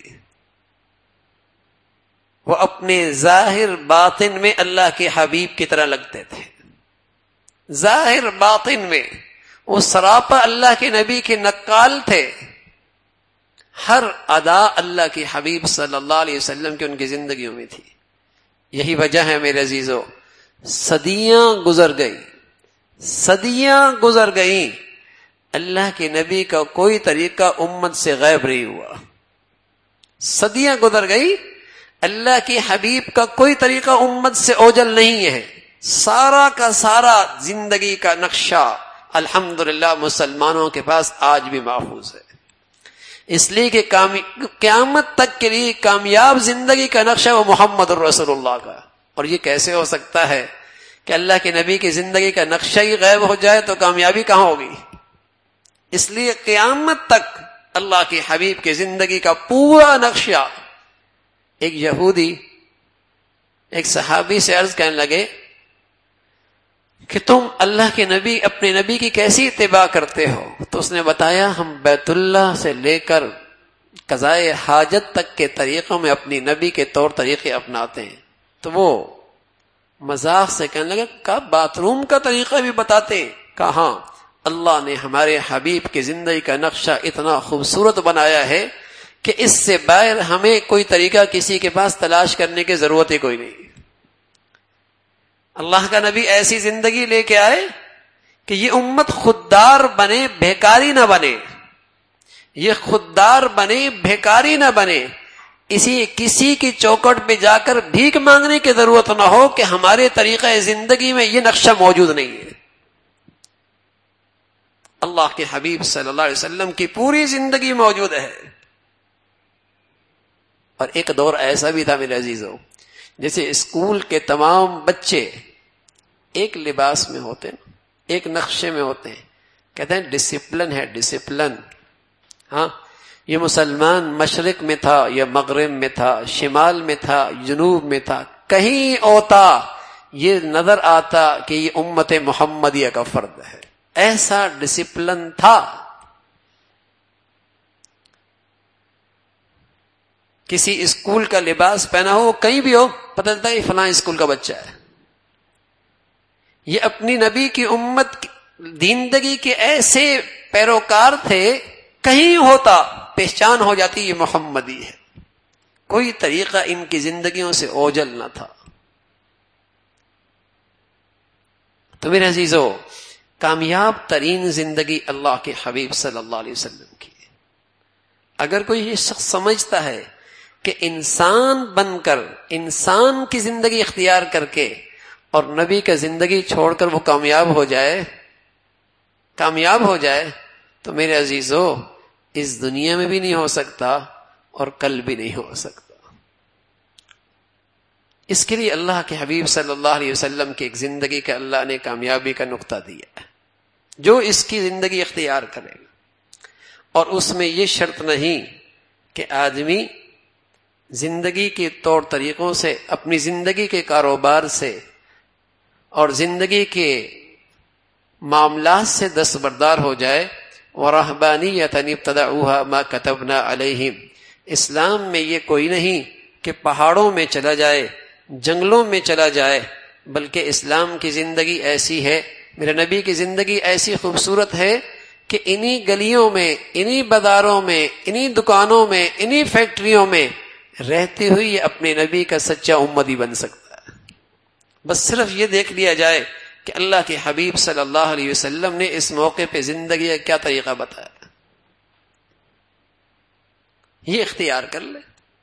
وہ اپنے ظاہر باطن میں اللہ کے حبیب کی طرح لگتے تھے. ظاہر باطن میں وہ سراپا اللہ کے نبی کے نقال تھے. ہر ادا اللہ کے حبیب صلی اللہ علیہ وسلم کی ان کی زندگیوں میں تھی. یہی وجہ ہے میرے عزیزو، صدیاں گزر گئی صدیاں گزر گئیں، اللہ کے نبی کا کوئی طریقہ امت سے غائب نہیں ہوا. صدیاں گزر گئی، اللہ کے حبیب کا کوئی طریقہ امت سے اوجل نہیں ہے. سارا کا سارا زندگی کا نقشہ الحمدللہ مسلمانوں کے پاس آج بھی محفوظ ہے. اس لیے کہ قیامت تک کے لیے کامیاب زندگی کا نقشہ وہ محمد الرسول اللہ کا. اور یہ کیسے ہو سکتا ہے کہ اللہ کے نبی کی زندگی کا نقشہ ہی غائب ہو جائے تو کامیابی کہاں ہوگی؟ اس لیے قیامت تک اللہ کے حبیب کی زندگی کا پورا نقشہ. ایک یہودی ایک صحابی سے عرض کرنے لگے کہ تم اللہ کے نبی اپنے نبی کی کیسی اتباع کرتے ہو؟ تو اس نے بتایا ہم بیت اللہ سے لے کر قضائے حاجت تک کے طریقوں میں اپنی نبی کے طور طریقے اپناتے ہیں. تو وہ مذاق سے کہنے لگے کہ باتھ روم کا طریقہ بھی بتاتے ہیں؟ کہاں، اللہ نے ہمارے حبیب کی زندگی کا نقشہ اتنا خوبصورت بنایا ہے کہ اس سے باہر ہمیں کوئی طریقہ کسی کے پاس تلاش کرنے کی ضرورت ہی کوئی نہیں. اللہ کا نبی ایسی زندگی لے کے آئے کہ یہ امت خوددار بنے بھیکاری نہ بنے، یہ خوددار بنے بھیکاری نہ بنے. اسی کسی کی چوکٹ پہ جا کر بھیک مانگنے کی ضرورت نہ ہو کہ ہمارے طریقہ زندگی میں یہ نقشہ موجود نہیں ہے. اللہ کے حبیب صلی اللہ علیہ وسلم کی پوری زندگی موجود ہے. اور ایک دور ایسا بھی تھا میرے عزیزو، جیسے اسکول کے تمام بچے ایک لباس میں ہوتے ہیں، ایک نقشے میں ہوتے ہیں، کہتے ہیں ڈسپلن ہے ڈسپلن. ہاں، یہ مسلمان مشرق میں تھا یا مغرب میں تھا، شمال میں تھا جنوب میں تھا، کہیں ہوتا یہ نظر آتا کہ یہ امت محمدیہ کا فرد ہے. ایسا ڈسپلن تھا. کسی اسکول کا لباس پہنا ہو، کہیں بھی ہو، پتہ چلتا ہے یہ فلاں اسکول کا بچہ ہے. یہ اپنی نبی کی امت زندگی کے ایسے پیروکار تھے، کہیں ہوتا پہچان ہو جاتی یہ محمدی ہے. کوئی طریقہ ان کی زندگیوں سے اوجل نہ تھا. تو میرے عزیزو، کامیاب ترین زندگی اللہ کے حبیب صلی اللہ علیہ وسلم کی. اگر کوئی یہ شخص سمجھتا ہے کہ انسان بن کر، انسان کی زندگی اختیار کر کے اور نبی کا زندگی چھوڑ کر وہ کامیاب ہو جائے کامیاب ہو جائے تو میرے عزیزو اس دنیا میں بھی نہیں ہو سکتا اور کل بھی نہیں ہو سکتا. اس کے لیے اللہ کے حبیب صلی اللہ علیہ وسلم کی ایک زندگی کا اللہ نے کامیابی کا نقطہ دیا ہے. جو اس کی زندگی اختیار کرے گا، اور اس میں یہ شرط نہیں کہ آدمی زندگی کے طور طریقوں سے، اپنی زندگی کے کاروبار سے اور زندگی کے معاملات سے دستبردار ہو جائے. وَرَهْبَانِيَّةً ابْتَدَعُوهَا مَا كَتَبْنَا عَلَيْهِمْ. اسلام میں یہ کوئی نہیں کہ پہاڑوں میں چلا جائے، جنگلوں میں چلا جائے، بلکہ اسلام کی زندگی ایسی ہے، میرے نبی کی زندگی ایسی خوبصورت ہے کہ انہی گلیوں میں، انہی بازاروں میں، انہی دکانوں میں، انہی فیکٹریوں میں رہتے ہوئے یہ اپنے نبی کا سچا امتی بن سکتا ہے. بس صرف یہ دیکھ لیا جائے کہ اللہ کے حبیب صلی اللہ علیہ وسلم نے اس موقع پہ زندگی کا کیا طریقہ بتایا، یہ اختیار کر لے.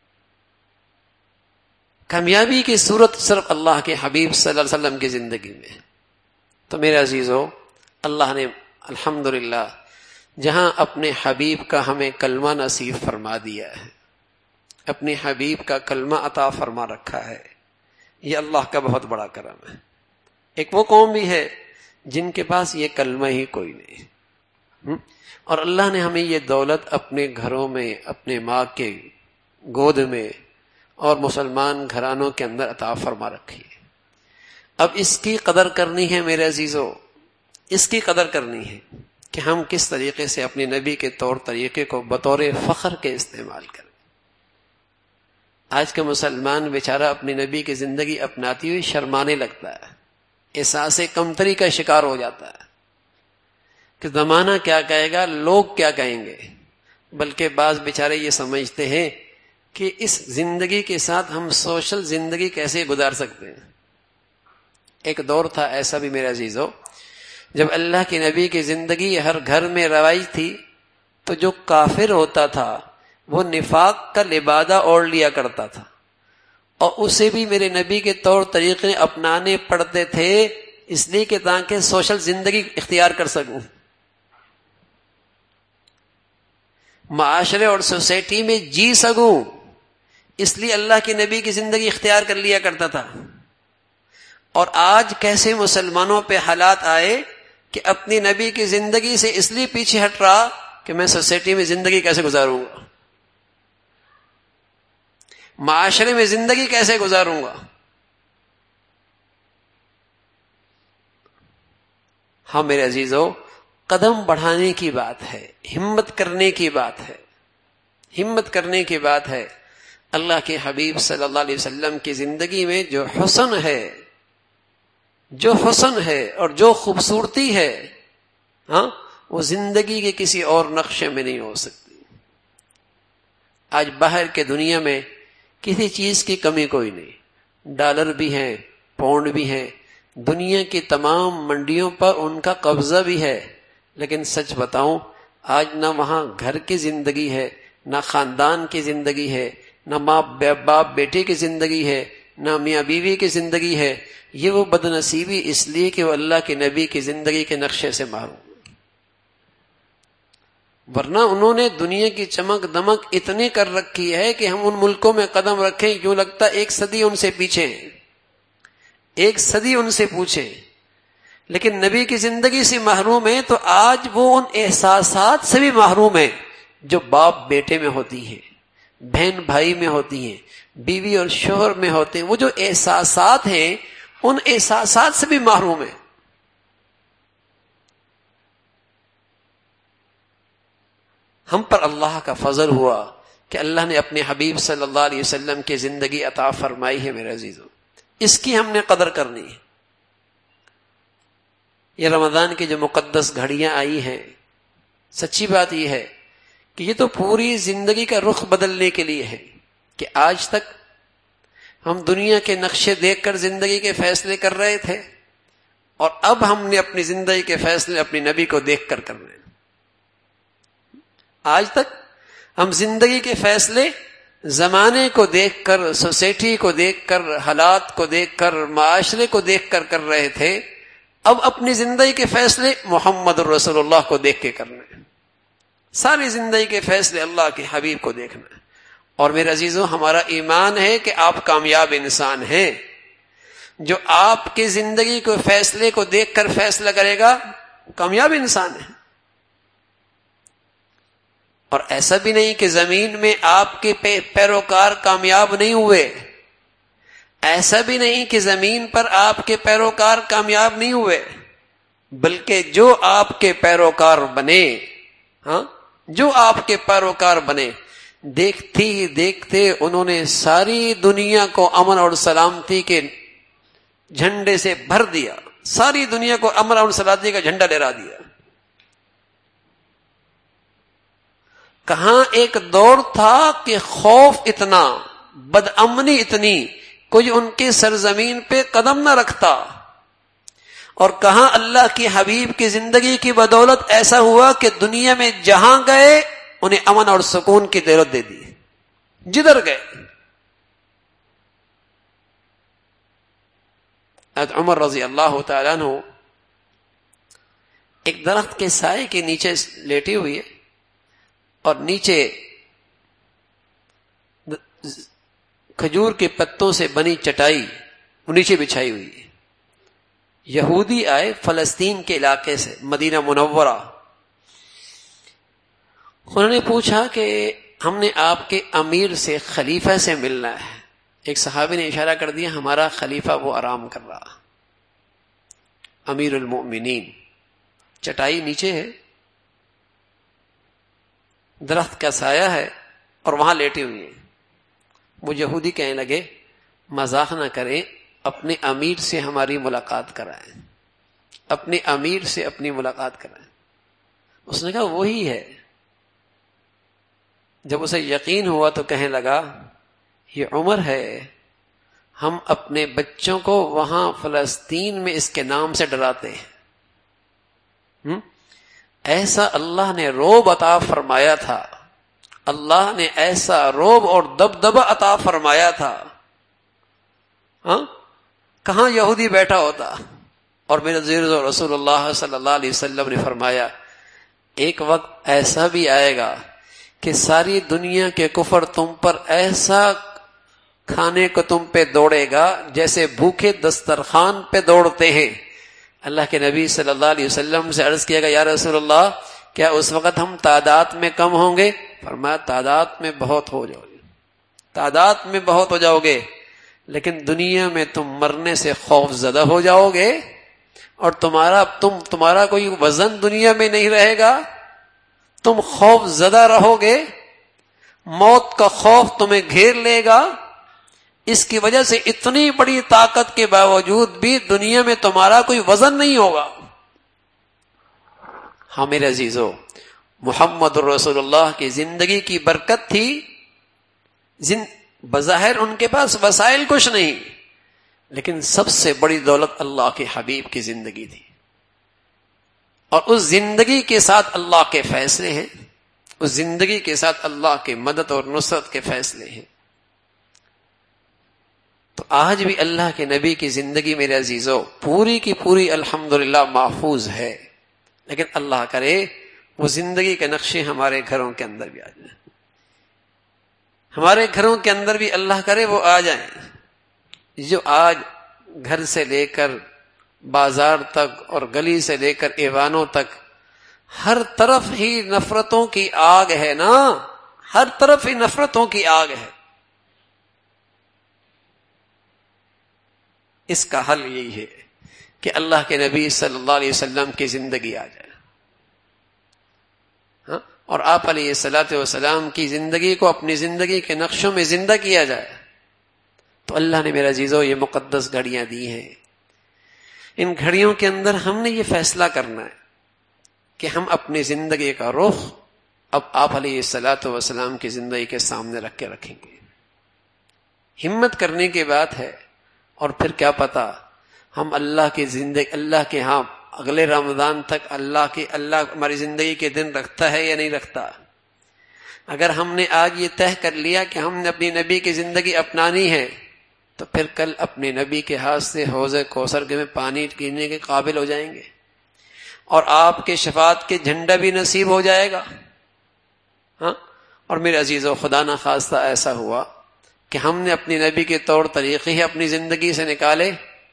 کامیابی کی صورت صرف اللہ کے حبیب صلی اللہ علیہ وسلم کی زندگی میں. تو میرے عزیزو، اللہ نے الحمدللہ جہاں اپنے حبیب کا ہمیں کلمہ نصیب فرما دیا ہے، اپنے حبیب کا کلمہ عطا فرما رکھا ہے، یہ اللہ کا بہت بڑا کرم ہے. ایک وہ قوم بھی ہے جن کے پاس یہ کلمہ ہی کوئی نہیں، اور اللہ نے ہمیں یہ دولت اپنے گھروں میں، اپنے ماں کے گود میں اور مسلمان گھرانوں کے اندر عطا فرما رکھی ہے. اب اس کی قدر کرنی ہے میرے عزیزو، اس کی قدر کرنی ہے. کہ ہم کس طریقے سے اپنے نبی کے طور طریقے کو بطور فخر کے استعمال کریں. آج کا مسلمان بیچارہ اپنی نبی کی زندگی اپناتی ہوئی شرمانے لگتا ہے، احساس کمتری کا شکار ہو جاتا ہے کہ زمانہ کیا کہے گا، لوگ کیا کہیں گے. بلکہ بعض بیچارے یہ سمجھتے ہیں کہ اس زندگی کے ساتھ ہم سوشل زندگی کیسے گزار سکتے ہیں. ایک دور تھا ایسا بھی میرے عزیزو، جب اللہ کے نبی کی زندگی ہر گھر میں رواج تھی، تو جو کافر ہوتا تھا وہ نفاق کا لبادہ اوڑھ لیا کرتا تھا، اور اسے بھی میرے نبی کے طور طریقے اپنانے پڑتے تھے، اس لیے کہ تاکہ سوشل زندگی اختیار کر سکوں، معاشرے اور سوسائٹی میں جی سکوں. اس لیے اللہ کے نبی کی زندگی اختیار کر لیا کرتا تھا. اور آج کیسے مسلمانوں پہ حالات آئے کہ اپنی نبی کی زندگی سے اس لیے پیچھے ہٹ رہا کہ میں سوسائٹی میں زندگی کیسے گزاروں گا، معاشرے میں زندگی کیسے گزاروں گا. ہاں میرے عزیزو، قدم بڑھانے کی بات ہے، ہمت کرنے کی بات ہے، ہمت کرنے کی بات ہے. اللہ کے حبیب صلی اللہ علیہ وسلم کی زندگی میں جو حسن ہے، جو حسن ہے اور جو خوبصورتی ہے، ہاں وہ زندگی کے کسی اور نقشے میں نہیں ہو سکتی. آج باہر کے دنیا میں کسی چیز کی کمی کوئی نہیں، ڈالر بھی ہیں، پاؤنڈ بھی ہیں، دنیا کی تمام منڈیوں پر ان کا قبضہ بھی ہے. لیکن سچ بتاؤں، آج نہ وہاں گھر کی زندگی ہے، نہ خاندان کی زندگی ہے، نہ ماں باپ بیٹے کی زندگی ہے، نہ میاں بیوی کی زندگی ہے. یہ وہ بد نصیبی اس لیے کہ وہ اللہ کے نبی کی زندگی کے نقشے سے محروم، ورنہ انہوں نے دنیا کی چمک دمک اتنی کر رکھی ہے کہ ہم ان ملکوں میں قدم رکھیں یوں لگتا ایک صدی ان سے پیچھے ہیں، ایک صدی ان سے پوچھیں. لیکن نبی کی زندگی سے محروم ہیں تو آج وہ ان احساسات سے بھی محروم ہیں جو باپ بیٹے میں ہوتی ہیں، بہن بھائی میں ہوتی ہیں، بیوی اور شوہر میں ہوتے ہیں. وہ جو احساسات ہیں ان احساسات سے بھی محروم ہیں. ہم پر اللہ کا فضل ہوا کہ اللہ نے اپنے حبیب صلی اللہ علیہ وسلم کی زندگی عطا فرمائی ہے. میرے عزیزوں، اس کی ہم نے قدر کرنی ہے. یہ رمضان کی جو مقدس گھڑیاں آئی ہیں، سچی بات یہ ہے کہ یہ تو پوری زندگی کا رخ بدلنے کے لیے ہے. کہ آج تک ہم دنیا کے نقشے دیکھ کر زندگی کے فیصلے کر رہے تھے، اور اب ہم نے اپنی زندگی کے فیصلے اپنی نبی کو دیکھ کر کر رہے ہیں. آج تک ہم زندگی کے فیصلے زمانے کو دیکھ کر، سوسائٹی کو دیکھ کر، حالات کو دیکھ کر، معاشرے کو دیکھ کر کر رہے تھے. اب اپنی زندگی کے فیصلے محمد رسول اللہ کو دیکھ کے کرنے ہیں. ساری زندگی کے فیصلے اللہ کے حبیب کو دیکھنا ہے. اور میرے عزیزوں، ہمارا ایمان ہے کہ آپ کامیاب انسان ہیں. جو آپ کی زندگی کو فیصلے کو دیکھ کر فیصلہ کرے گا کامیاب انسان ہے. اور ایسا بھی نہیں کہ زمین میں آپ کے پیروکار کامیاب نہیں ہوئے، ایسا بھی نہیں کہ زمین پر آپ کے پیروکار کامیاب نہیں ہوئے، بلکہ جو آپ کے پیروکار بنے، ہاں جو آپ کے پیروکار بنے، دیکھتے ہی دیکھتے انہوں نے ساری دنیا کو امن اور سلامتی کے جھنڈے سے بھر دیا، ساری دنیا کو امن اور سلامتی کا جھنڈا لہرا دیا. کہاں ایک دور تھا کہ خوف اتنا، بدامنی اتنی، کوئی ان کی سرزمین پہ قدم نہ رکھتا. اور کہاں اللہ کی حبیب کی زندگی کی بدولت ایسا ہوا کہ دنیا میں جہاں گئے انہیں امن اور سکون کی دولت دے دی جدھر گئے. حضرت عمر رضی اللہ تعالیٰ عنہ ایک درخت کے سائے کے نیچے لیٹی ہوئی ہے، اور نیچے کھجور کے پتوں سے بنی چٹائی وہ نیچے بچھائی ہوئی ہے. یہودی آئے فلسطین کے علاقے سے مدینہ منورہ. انہوں نے پوچھا کہ ہم نے آپ کے امیر سے، خلیفہ سے ملنا ہے. ایک صحابی نے اشارہ کر دیا ہمارا خلیفہ وہ آرام کر رہا، امیر المؤمنین. چٹائی نیچے ہے، درخت کا سایہ ہے اور وہاں لیٹی ہوئی ہیں. وہ یہودی کہنے لگے مذاق نہ کریں, اپنے امیر سے ہماری ملاقات کرائیں, اپنے امیر سے اپنی ملاقات کرائیں. اس نے کہا وہی ہے. جب اسے یقین ہوا تو کہنے لگا یہ عمر ہے, ہم اپنے بچوں کو وہاں فلسطین میں اس کے نام سے ڈراتے ہیں. ایسا اللہ نے روب عطا فرمایا تھا, اللہ نے ایسا روب اور دبدبہ عطا فرمایا تھا. ہاں کہاں یہودی بیٹھا ہوتا. اور میرے عزیز رسول اللہ صلی اللہ علیہ وسلم نے فرمایا ایک وقت ایسا بھی آئے گا کہ ساری دنیا کے کفر تم پر ایسا کھانے کو تم پہ دوڑے گا جیسے بھوکے دسترخوان پہ دوڑتے ہیں. اللہ کے نبی صلی اللہ علیہ وسلم سے عرض کیا گیا یا رسول اللہ کیا اس وقت ہم تعداد میں کم ہوں گے؟ فرمایا تعداد میں بہت ہو جاؤ گے, تعداد میں بہت ہو جاؤ گے, لیکن دنیا میں تم مرنے سے خوف زدہ ہو جاؤ گے اور تمہارا تم تمہارا کوئی وزن دنیا میں نہیں رہے گا, تم خوف زدہ رہو گے, موت کا خوف تمہیں گھیر لے گا. اس کی وجہ سے اتنی بڑی طاقت کے باوجود بھی دنیا میں تمہارا کوئی وزن نہیں ہوگا. ہاں میرے عزیزو, محمد رسول اللہ کی زندگی کی برکت تھی. بظاہر ان کے پاس وسائل کچھ نہیں, لیکن سب سے بڑی دولت اللہ کے حبیب کی زندگی تھی. اور اس زندگی کے ساتھ اللہ کے فیصلے ہیں, اس زندگی کے ساتھ اللہ کے مدد اور نصرت کے فیصلے ہیں. تو آج بھی اللہ کے نبی کی زندگی میرے عزیزو پوری کی پوری الحمدللہ محفوظ ہے, لیکن اللہ کرے وہ زندگی کے نقشے ہمارے گھروں کے اندر بھی آ جائیں, ہمارے گھروں کے اندر بھی اللہ کرے وہ آ جائیں. جو آج گھر سے لے کر بازار تک اور گلی سے لے کر ایوانوں تک ہر طرف ہی نفرتوں کی آگ ہے نا, ہر طرف ہی نفرتوں کی آگ ہے. اس کا حل یہی ہے کہ اللہ کے نبی صلی اللہ علیہ وسلم کی زندگی آ جائے, ہاں اور آپ علیہ الصلوۃ والسلام کی زندگی کو اپنی زندگی کے نقشوں میں زندہ کیا جائے. تو اللہ نے میرا عزیزو یہ مقدس گھڑیاں دی ہیں, ان گھڑیوں کے اندر ہم نے یہ فیصلہ کرنا ہے کہ ہم اپنی زندگی کا رخ اب آپ علیہ الصلوۃ والسلام کی زندگی کے سامنے رکھ کے رکھیں گے. ہمت کرنے کی بات ہے, اور پھر کیا پتا ہم اللہ کی زندگی اللہ کے ہاں اگلے رمضان تک اللہ کی اللہ ہماری زندگی کے دن رکھتا ہے یا نہیں رکھتا. اگر ہم نے آج یہ طے کر لیا کہ ہم نے اپنی نبی کی زندگی اپنانی ہے, تو پھر کل اپنے نبی کے ہاتھ سے حوض کوثر میں پانی پینے کے قابل ہو جائیں گے, اور آپ کے شفاعت کے جھنڈا بھی نصیب ہو جائے گا. ہاں اور میرے عزیزو خدا نہ خواستہ ایسا ہوا کہ ہم نے اپنی نبی کے طور طریقے ہی اپنی زندگی سے نکالے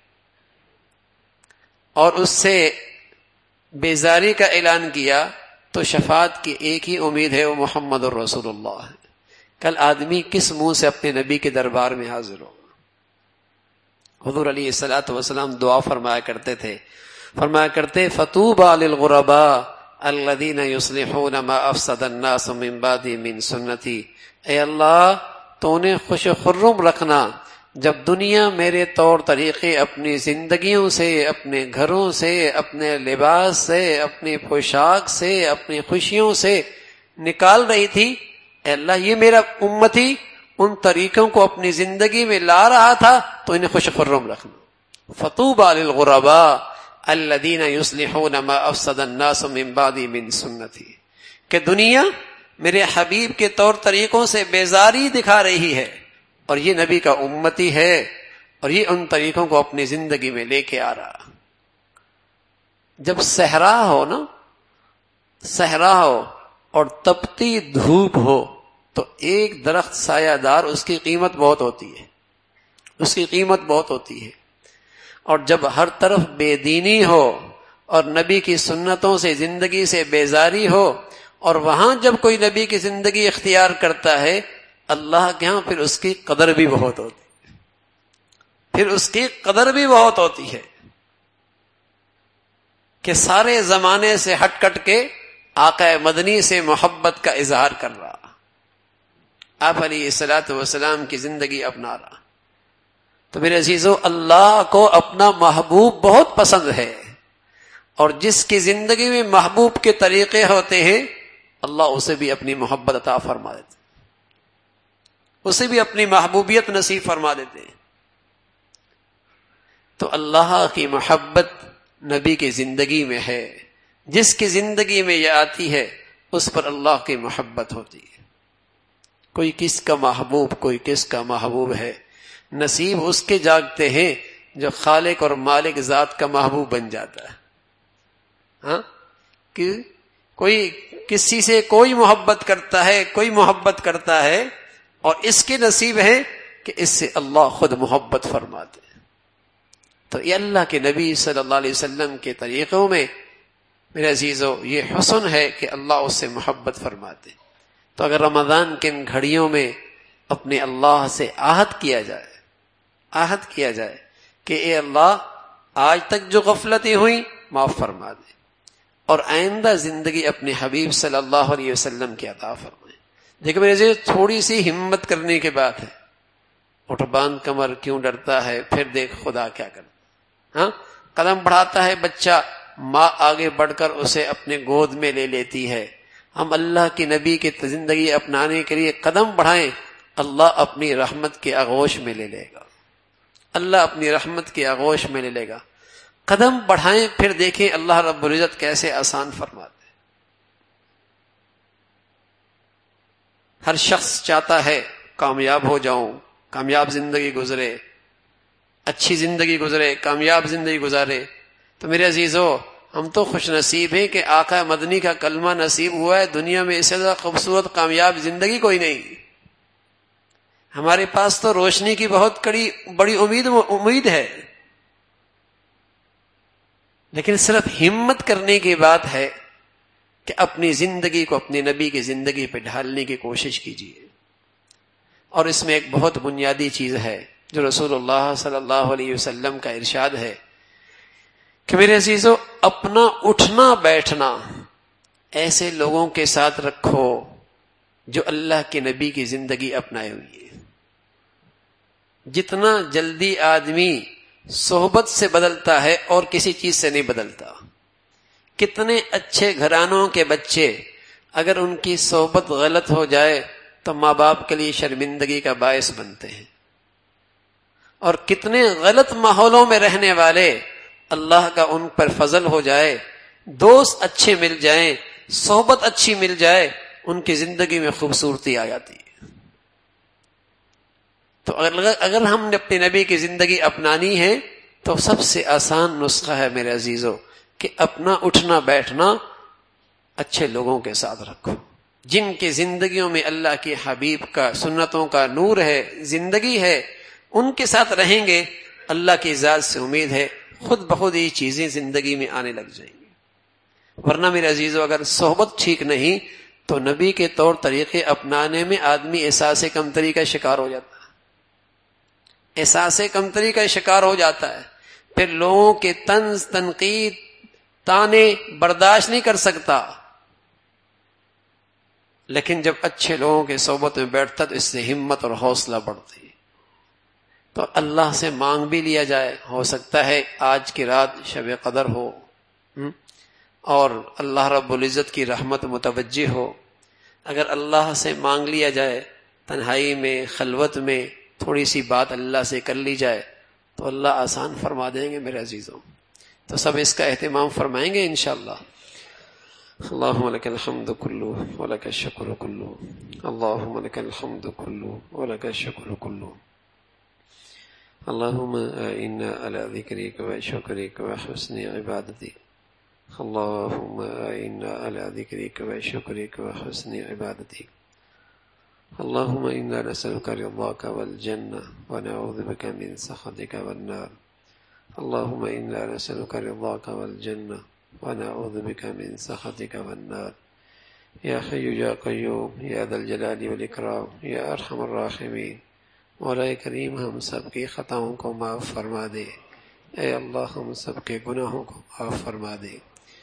اور اس سے بیزاری کا اعلان کیا, تو شفاعت کی ایک ہی امید ہے, وہ محمد الرسول اللہ ہے. کل آدمی کس منہ سے اپنے نبی کے دربار میں حاضر ہوگا؟ حضور علیہ الصلوۃ والسلام دعا فرمایا کرتے تھے, فرمایا کرتے فطوبى للغرباء الذين يصلحون ما افسد الناس من بعدي من سنتي. اے اللہ تو انہیں خوش و خرم رکھنا جب دنیا میرے طور طریقے اپنی زندگیوں سے, اپنے گھروں سے, اپنے لباس سے, اپنی پوشاک سے, اپنی خوشیوں سے نکال رہی تھی, اے اللہ یہ میرا امتی ان طریقوں کو اپنی زندگی میں لا رہا تھا, تو انہیں خوش خرم رکھنا. فطوبى للغرباء الذين يصلحون ما افسد الناس من بعدي من سنتي. کہ دنیا میرے حبیب کے طور طریقوں سے بیزاری دکھا رہی ہے, اور یہ نبی کا امتی ہے, اور یہ ان طریقوں کو اپنی زندگی میں لے کے آ رہا. جب صحرا ہو نا, صحرا ہو اور تپتی دھوپ ہو, تو ایک درخت سایہ دار اس کی قیمت بہت ہوتی ہے, اس کی قیمت بہت ہوتی ہے. اور جب ہر طرف بے دینی ہو اور نبی کی سنتوں سے زندگی سے بیزاری ہو, اور وہاں جب کوئی نبی کی زندگی اختیار کرتا ہے, اللہ کے ہاں پھر اس کی قدر بھی بہت ہوتی ہے, پھر اس کی قدر بھی بہت ہوتی ہے کہ سارے زمانے سے ہٹ کٹ کے آقا مدنی سے محبت کا اظہار کر رہا، آپ علیہ الصلوۃ والسلام کی زندگی اپنا رہا۔ تو میرے عزیزو، اللہ کو اپنا محبوب بہت پسند ہے، اور جس کی زندگی میں محبوب کے طریقے ہوتے ہیں اللہ اسے بھی اپنی محبت عطا فرما دیتے، اسے بھی اپنی محبوبیت نصیب فرما دیتے ہیں۔ تو اللہ کی محبت نبی کی زندگی میں ہے، جس کی زندگی میں یہ آتی ہے اس پر اللہ کی محبت ہوتی ہے۔ کوئی کس کا محبوب، کوئی کس کا محبوب ہے، نصیب اس کے جاگتے ہیں جو خالق اور مالک ذات کا محبوب بن جاتا ہے۔ ہاں، کہ کوئی کسی سے کوئی محبت کرتا ہے، کوئی محبت کرتا ہے، اور اس کے نصیب ہے کہ اس سے اللہ خود محبت فرماتے ہیں۔ تو یہ اللہ کے نبی صلی اللہ علیہ وسلم کے طریقوں میں میرے عزیزو یہ حسن ہے کہ اللہ اس سے محبت فرماتے۔ تو اگر رمضان کے ان گھڑیوں میں اپنے اللہ سے عہد کیا جائے، عہد کیا جائے کہ اے اللہ آج تک جو غفلتیں ہوئیں معاف فرما دے، اور آئندہ زندگی اپنے حبیب صلی اللہ علیہ وسلم کی عطا فرمائے۔ دیکھو میرے عزیز، تھوڑی سی ہمت کرنے کے بات ہے، اٹھ باندھ کمر کیوں ڈرتا ہے، پھر دیکھ خدا کیا کرتا۔ ہاں، قدم بڑھاتا ہے بچہ، ماں آگے بڑھ کر اسے اپنے گود میں لے لیتی ہے۔ ہم اللہ کی نبی کی زندگی اپنانے کے لیے قدم بڑھائیں، اللہ اپنی رحمت کے آغوش میں لے لے گا، اللہ اپنی رحمت کے آغوش میں لے لے گا۔ قدم بڑھائیں، پھر دیکھیں اللہ رب العزت کیسے آسان فرماتے ہیں۔ ہر شخص چاہتا ہے کامیاب ہو جاؤں، کامیاب زندگی گزرے، اچھی زندگی گزرے، کامیاب زندگی گزارے۔ تو میرے عزیزو، ہم تو خوش نصیب ہیں کہ آقا مدنی کا کلمہ نصیب ہوا ہے، دنیا میں اس سے زیادہ خوبصورت کامیاب زندگی کوئی نہیں۔ ہمارے پاس تو روشنی کی بہت کڑی بڑی امید امید ہے، لیکن صرف ہمت کرنے کی بات ہے کہ اپنی زندگی کو اپنے نبی کی زندگی پہ ڈھالنے کی کوشش کیجیے۔ اور اس میں ایک بہت بنیادی چیز ہے جو رسول اللہ صلی اللہ علیہ وسلم کا ارشاد ہے کہ میرے عزیزو، اپنا اٹھنا بیٹھنا ایسے لوگوں کے ساتھ رکھو جو اللہ کے نبی کی زندگی اپنائے ہوئی ہے۔ جتنا جلدی آدمی صحبت سے بدلتا ہے اور کسی چیز سے نہیں بدلتا۔ کتنے اچھے گھرانوں کے بچے اگر ان کی صحبت غلط ہو جائے تو ماں باپ کے لیے شرمندگی کا باعث بنتے ہیں، اور کتنے غلط ماحولوں میں رہنے والے اللہ کا ان پر فضل ہو جائے، دوست اچھے مل جائیں، صحبت اچھی مل جائے، ان کی زندگی میں خوبصورتی آ جاتی ہے۔ تو اگر اگر ہم نے اپنے نبی کی زندگی اپنانی ہے تو سب سے آسان نسخہ ہے میرے عزیزو کہ اپنا اٹھنا بیٹھنا اچھے لوگوں کے ساتھ رکھو، جن کی زندگیوں میں اللہ کے حبیب کا سنتوں کا نور ہے، زندگی ہے، ان کے ساتھ رہیں گے۔ اللہ کی ذات سے امید ہے خود بخود یہ چیزیں زندگی میں آنے لگ جائیں گی۔ ورنہ میرے عزیزو، اگر صحبت ٹھیک نہیں تو نبی کے طور طریقے اپنانے میں آدمی احساس کمتری کا شکار ہو جاتا ہے، احساس کمتری کا شکار ہو جاتا ہے، پھر لوگوں کے طنز تنقید تانے برداشت نہیں کر سکتا۔ لیکن جب اچھے لوگوں کے صحبت میں بیٹھتا تو اس سے ہمت اور حوصلہ بڑھتی ہے۔ تو اللہ سے مانگ بھی لیا جائے، ہو سکتا ہے آج کی رات شب قدر ہو اور اللہ رب العزت کی رحمت متوجہ ہو۔ اگر اللہ سے مانگ لیا جائے، تنہائی میں خلوت میں تھوڑی سی بات اللہ سے کر لی جائے تو اللہ آسان فرما دیں گے میرے عزیزوں۔ تو سب اس کا اہتمام فرمائیں گے انشاءاللہ۔ اللہم لک الحمد کلو ولک الشکر کلو، اللہم لک الحمد کلو ولک الشکر کلو، اللہم اعنا علی ذکرک و شکرک و حسن عبادتک، اللہم اعنا علی ذکرک و شکرک و حسن عبادتک، اللہم انا نسألک رضاک والجنہ ونعوذ بک من سخطک والنار، اللہم انا نسألک رضاک والجنہ ونعوذ بک من سخطک والنار، یا حی یا قیوم یا ذا الجلال والاکرام یا ارحم الراحمین۔ مولا کریم، ہم سب کی خطاؤں کو معاف فرما دے، اے اللہ ہم سب کے گناہوں کو معاف فرما دے۔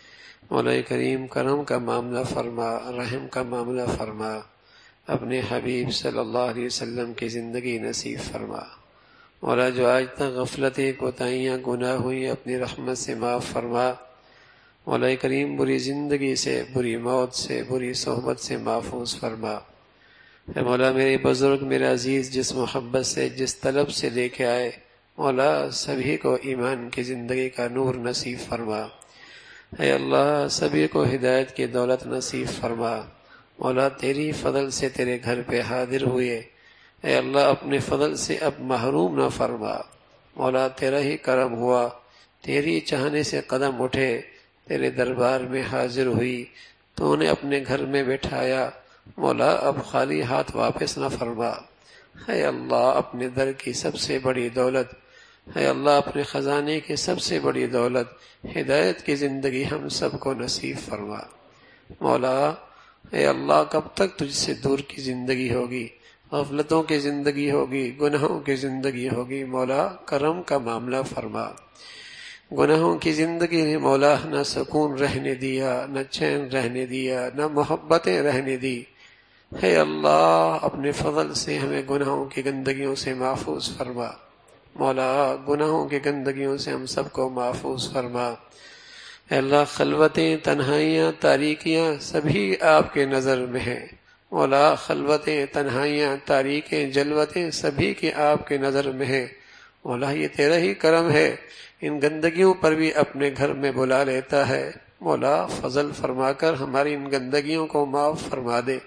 مولا کریم کرم کا معاملہ فرما، رحم کا معاملہ فرما، اپنے حبیب صلی اللہ علیہ وسلم کی زندگی نصیب فرما۔ مولا جو آج تک غفلتیں، کوتاہیاں، گناہ ہوئی، اپنی رحمت سے معاف فرما۔ مولا کریم بری زندگی سے، بری موت سے، بری صحبت سے محفوظ فرما۔ اے مولا میرے بزرگ، میرے عزیز جس محبت سے، جس طلب سے لے کے آئے، مولا سبھی کو ایمان کی زندگی کا نور نصیب فرما۔ اے اللہ سبھی کو ہدایت کی دولت نصیب فرما۔ مولا تیری فضل سے تیرے گھر پہ حاضر ہوئے، اے اللہ اپنے فضل سے اب محروم نہ فرما۔ مولا تیرا ہی کرم ہوا، تیری چاہنے سے قدم اٹھے، تیرے دربار میں حاضر ہوئی، تو نے اپنے گھر میں بٹھایا، مولا اب خالی ہاتھ واپس نہ فرما۔ اے اللہ اپنے در کی سب سے بڑی دولت، اے اللہ اپنے خزانے کی سب سے بڑی دولت ہدایت کی زندگی ہم سب کو نصیب فرما۔ مولا اے اللہ کب تک تجھ سے دور کی زندگی ہوگی، غفلتوں کی زندگی ہوگی، گناہوں کی زندگی ہوگی، مولا کرم کا معاملہ فرما۔ گناہوں کی زندگی نے مولا نہ سکون رہنے دیا، نہ چین رہنے دیا، نہ محبتیں رہنے دی۔ اے اللہ اپنے فضل سے ہمیں گناہوں کی گندگیوں سے محفوظ فرما۔ مولا گناہوں کی گندگیوں سے ہم سب کو محفوظ فرما۔ اے اللہ خلوتیں، تنہائیاں، تاریکیاں سبھی آپ کے نظر میں ہیں۔ مولا خلوتیں، تنہائیاں، تاریکیں، جلوتیں سبھی کی آپ کے نظر میں ہیں۔ مولا یہ تیرا ہی کرم ہے، ان گندگیوں پر بھی اپنے گھر میں بلا لیتا ہے۔ مولا فضل فرما کر ہماری ان گندگیوں کو معاف فرما دے،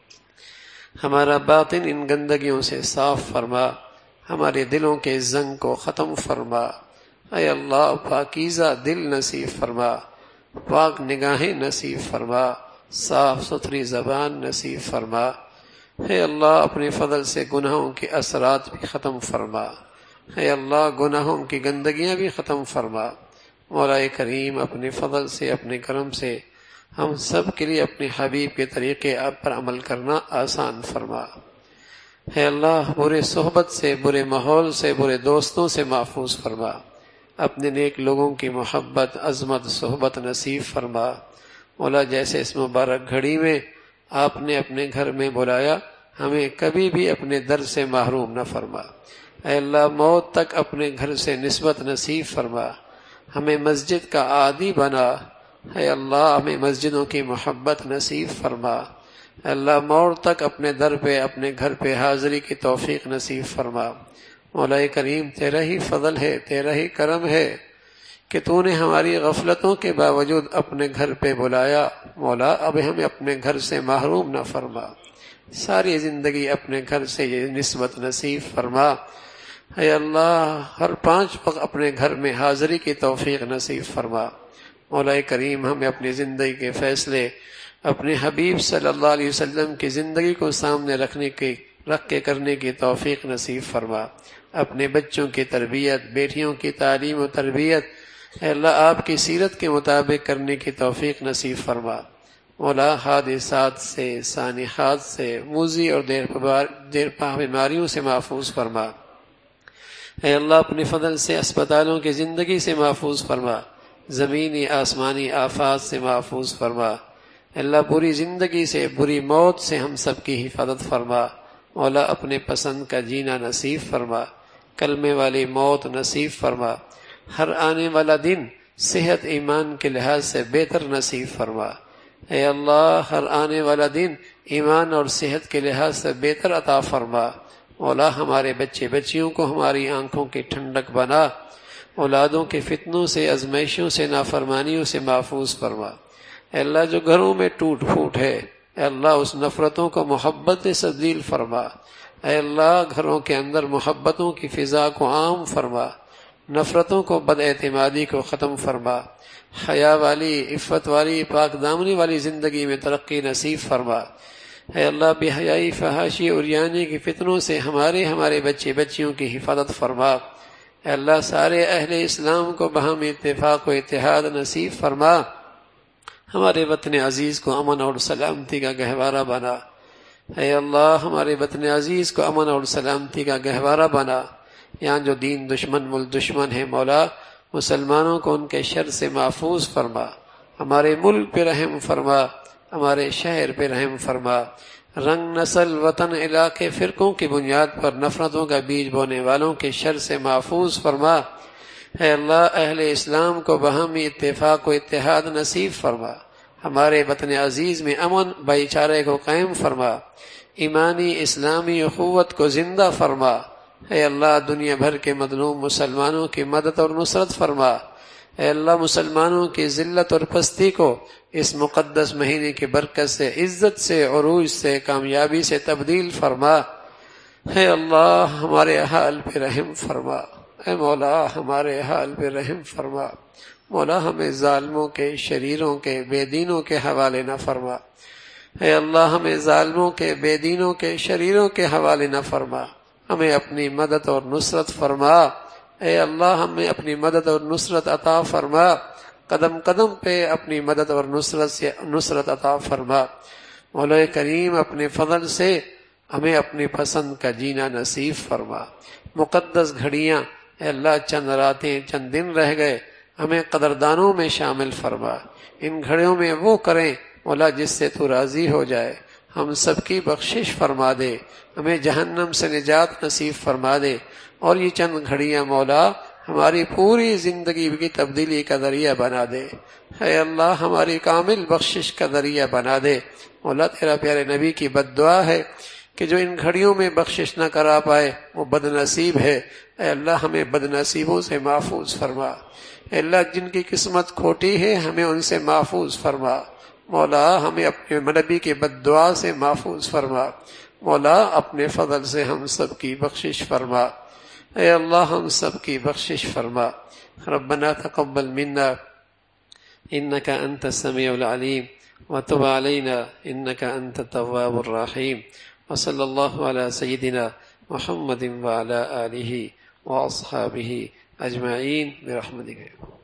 ہمارا باطن ان گندگیوں سے صاف فرما، ہمارے دلوں کے زنگ کو ختم فرما۔ اے اللہ پاکیزہ دل نصیب فرما، پاک نگاہیں نصیب فرما، صاف ستھری زبان نصیب فرما۔ اے اللہ اپنے فضل سے گناہوں کے اثرات بھی ختم فرما، اے اللہ گناہوں کی گندگیاں بھی ختم فرما۔ مولا کریم اپنے فضل سے، اپنے کرم سے ہم سب کے لیے اپنے حبیب کے طریقے آپ پر عمل کرنا آسان فرما۔ اے اللہ برے صحبت سے، برے ماحول سے، برے دوستوں سے محفوظ فرما، اپنے نیک لوگوں کی محبت، عظمت، صحبت نصیب فرما۔ مولا جیسے اس مبارک گھڑی میں آپ نے اپنے گھر میں بلایا، ہمیں کبھی بھی اپنے در سے محروم نہ فرما۔ اے اللہ موت تک اپنے گھر سے نسبت نصیب فرما، ہمیں مسجد کا عادی بنا۔ اے اللہ ہمیں مسجدوں کی محبت نصیب فرما۔ اے اللہ موت تک اپنے در پہ، اپنے گھر پہ حاضری کی توفیق نصیب فرما۔ مولا کریم تیرا ہی فضل ہے، تیرا ہی کرم ہے کہ تو نے ہماری غفلتوں کے باوجود اپنے گھر پہ بلایا۔ مولا اب ہمیں اپنے گھر سے محروم نہ فرما، ساری زندگی اپنے گھر سے یہ نسبت نصیب فرما۔ اے اللہ ہر پانچ وقت اپنے گھر میں حاضری کی توفیق نصیب فرما۔ مولا کریم ہمیں اپنی زندگی کے فیصلے اپنے حبیب صلی اللہ علیہ وسلم کی زندگی کو سامنے رکھنے کی رکھ کے کرنے کی توفیق نصیب فرما۔ اپنے بچوں کی تربیت، بیٹیوں کی تعلیم و تربیت اے اللہ آپ کی سیرت کے مطابق کرنے کی توفیق نصیب فرما۔ مولا حادثات سے، سانحات سے، موذی اور دیر پا بیماریوں سے محفوظ فرما۔ اے اللہ اپنے فضل سے اسپتالوں کی زندگی سے محفوظ فرما، زمینی آسمانی آفات سے محفوظ فرما۔ اے اللہ بری زندگی سے، بری موت سے ہم سب کی حفاظت فرما۔ مولا اپنے پسند کا جینا نصیب فرما، کلمے والی موت نصیب فرما، ہر آنے والا دن صحت ایمان کے لحاظ سے بہتر نصیب فرما۔ اے اللہ ہر آنے والا دن ایمان اور صحت کے لحاظ سے بہتر عطا فرما۔ مولا ہمارے بچے بچیوں کو ہماری آنکھوں کی ٹھنڈک بنا، اولادوں کے فتنوں سے، ازمائشوں سے، نافرمانیوں سے محفوظ فرما۔ اے اللہ جو گھروں میں ٹوٹ پھوٹ ہے، اے اللہ اس نفرتوں کو محبت سے تبدیل فرما۔ اے اللہ گھروں کے اندر محبتوں کی فضا کو عام فرما، نفرتوں کو، بد اعتمادی کو ختم فرما، حیا والی، عفت والی، پاک دامنی والی زندگی میں ترقی نصیب فرما۔ اے اللہ بے حیائی، فحاشی اور یانی کی فتنوں سے ہمارے ہمارے بچے بچیوں کی حفاظت فرما۔ اے اللہ سارے اہل اسلام کو باہمی اتفاق و اتحاد نصیب فرما، ہمارے وطن عزیز کو امن اور سلامتی کا گہوارہ بنا۔ اے اللہ ہمارے وطن عزیز کو امن اور سلامتی کا گہوارہ بنا۔ یہاں جو دین دشمن، ملک دشمن ہے، مولا مسلمانوں کو ان کے شر سے محفوظ فرما، ہمارے ملک پہ رحم فرما، ہمارے شہر پہ رحم فرما، رنگ، نسل، وطن، علاقے، فرقوں کی بنیاد پر نفرتوں کا بیج بونے والوں کے شر سے محفوظ فرما۔ اے اللہ، اہل اسلام کو باہمی اتفاق و اتحاد نصیب فرما، ہمارے وطن عزیز میں امن بھائی چارے کو قائم فرما، ایمانی اسلامی اخوت کو زندہ فرما۔ اے اللہ، دنیا بھر کے مظلوم مسلمانوں کی مدد اور نصرت فرما۔ اے اللہ، مسلمانوں کی ذلت اور پستی کو اس مقدس مہینے کی برکت سے، عزت سے، عروج سے، کامیابی سے تبدیل فرما۔ اے اللہ، ہمارے حال پہ رحم فرما، اے مولا ہمارے حال پہ رحم فرما۔ مولا، ہمیں ظالموں کے، شریروں کے، بے دینوں کے حوالے نہ فرما۔ اے اللہ، ہمیں ظالموں کے، بے دینوں کے، شریروں کے حوالے نہ فرما، ہمیں اپنی مدد اور نصرت فرما۔ اے اللہ، ہمیں اپنی مدد اور نصرت عطا فرما، قدم قدم پہ اپنی مدد اور نصرت سے نصرت عطا فرما۔ مولا کریم، اپنے فضل سے ہمیں اپنی پسند کا جینا نصیب فرما۔ مقدس گھڑیاں، اے اللہ، چند راتیں، چند دن رہ گئے، ہمیں قدردانوں میں شامل فرما۔ ان گھڑیوں میں وہ کریں مولا جس سے تو راضی ہو جائے، ہم سب کی بخشش فرما دے، ہمیں جہنم سے نجات نصیب فرما دے، اور یہ چند گھڑیاں مولا ہماری پوری زندگی کی تبدیلی کا ذریعہ بنا دے۔ اے اللہ، ہماری کامل بخشش کا ذریعہ بنا دے۔ مولا، تیرا پیارے نبی کی بد دعا ہے کہ جو ان گھڑیوں میں بخشش نہ کرا پائے وہ بد نصیب ہے۔ اے اللہ، ہمیں بد نصیبوں سے محفوظ فرما۔ اے اللہ، جن کی قسمت کھوٹی ہے ہمیں ان سے محفوظ فرما۔ مولا، ہمیں اپنے نبی کی بد دعا سے محفوظ فرما۔ مولا، اپنے فضل سے ہم سب کی بخشش فرما۔ اے اللہ، ہم سب کی بخشش فرما۔ ربنا تقبل منا انك انت السميع العليم وتب علينا انك انت التواب الرحيم، وصلى الله على سيدنا محمد وعلى آله واصحابه اجمعين برحمتك۔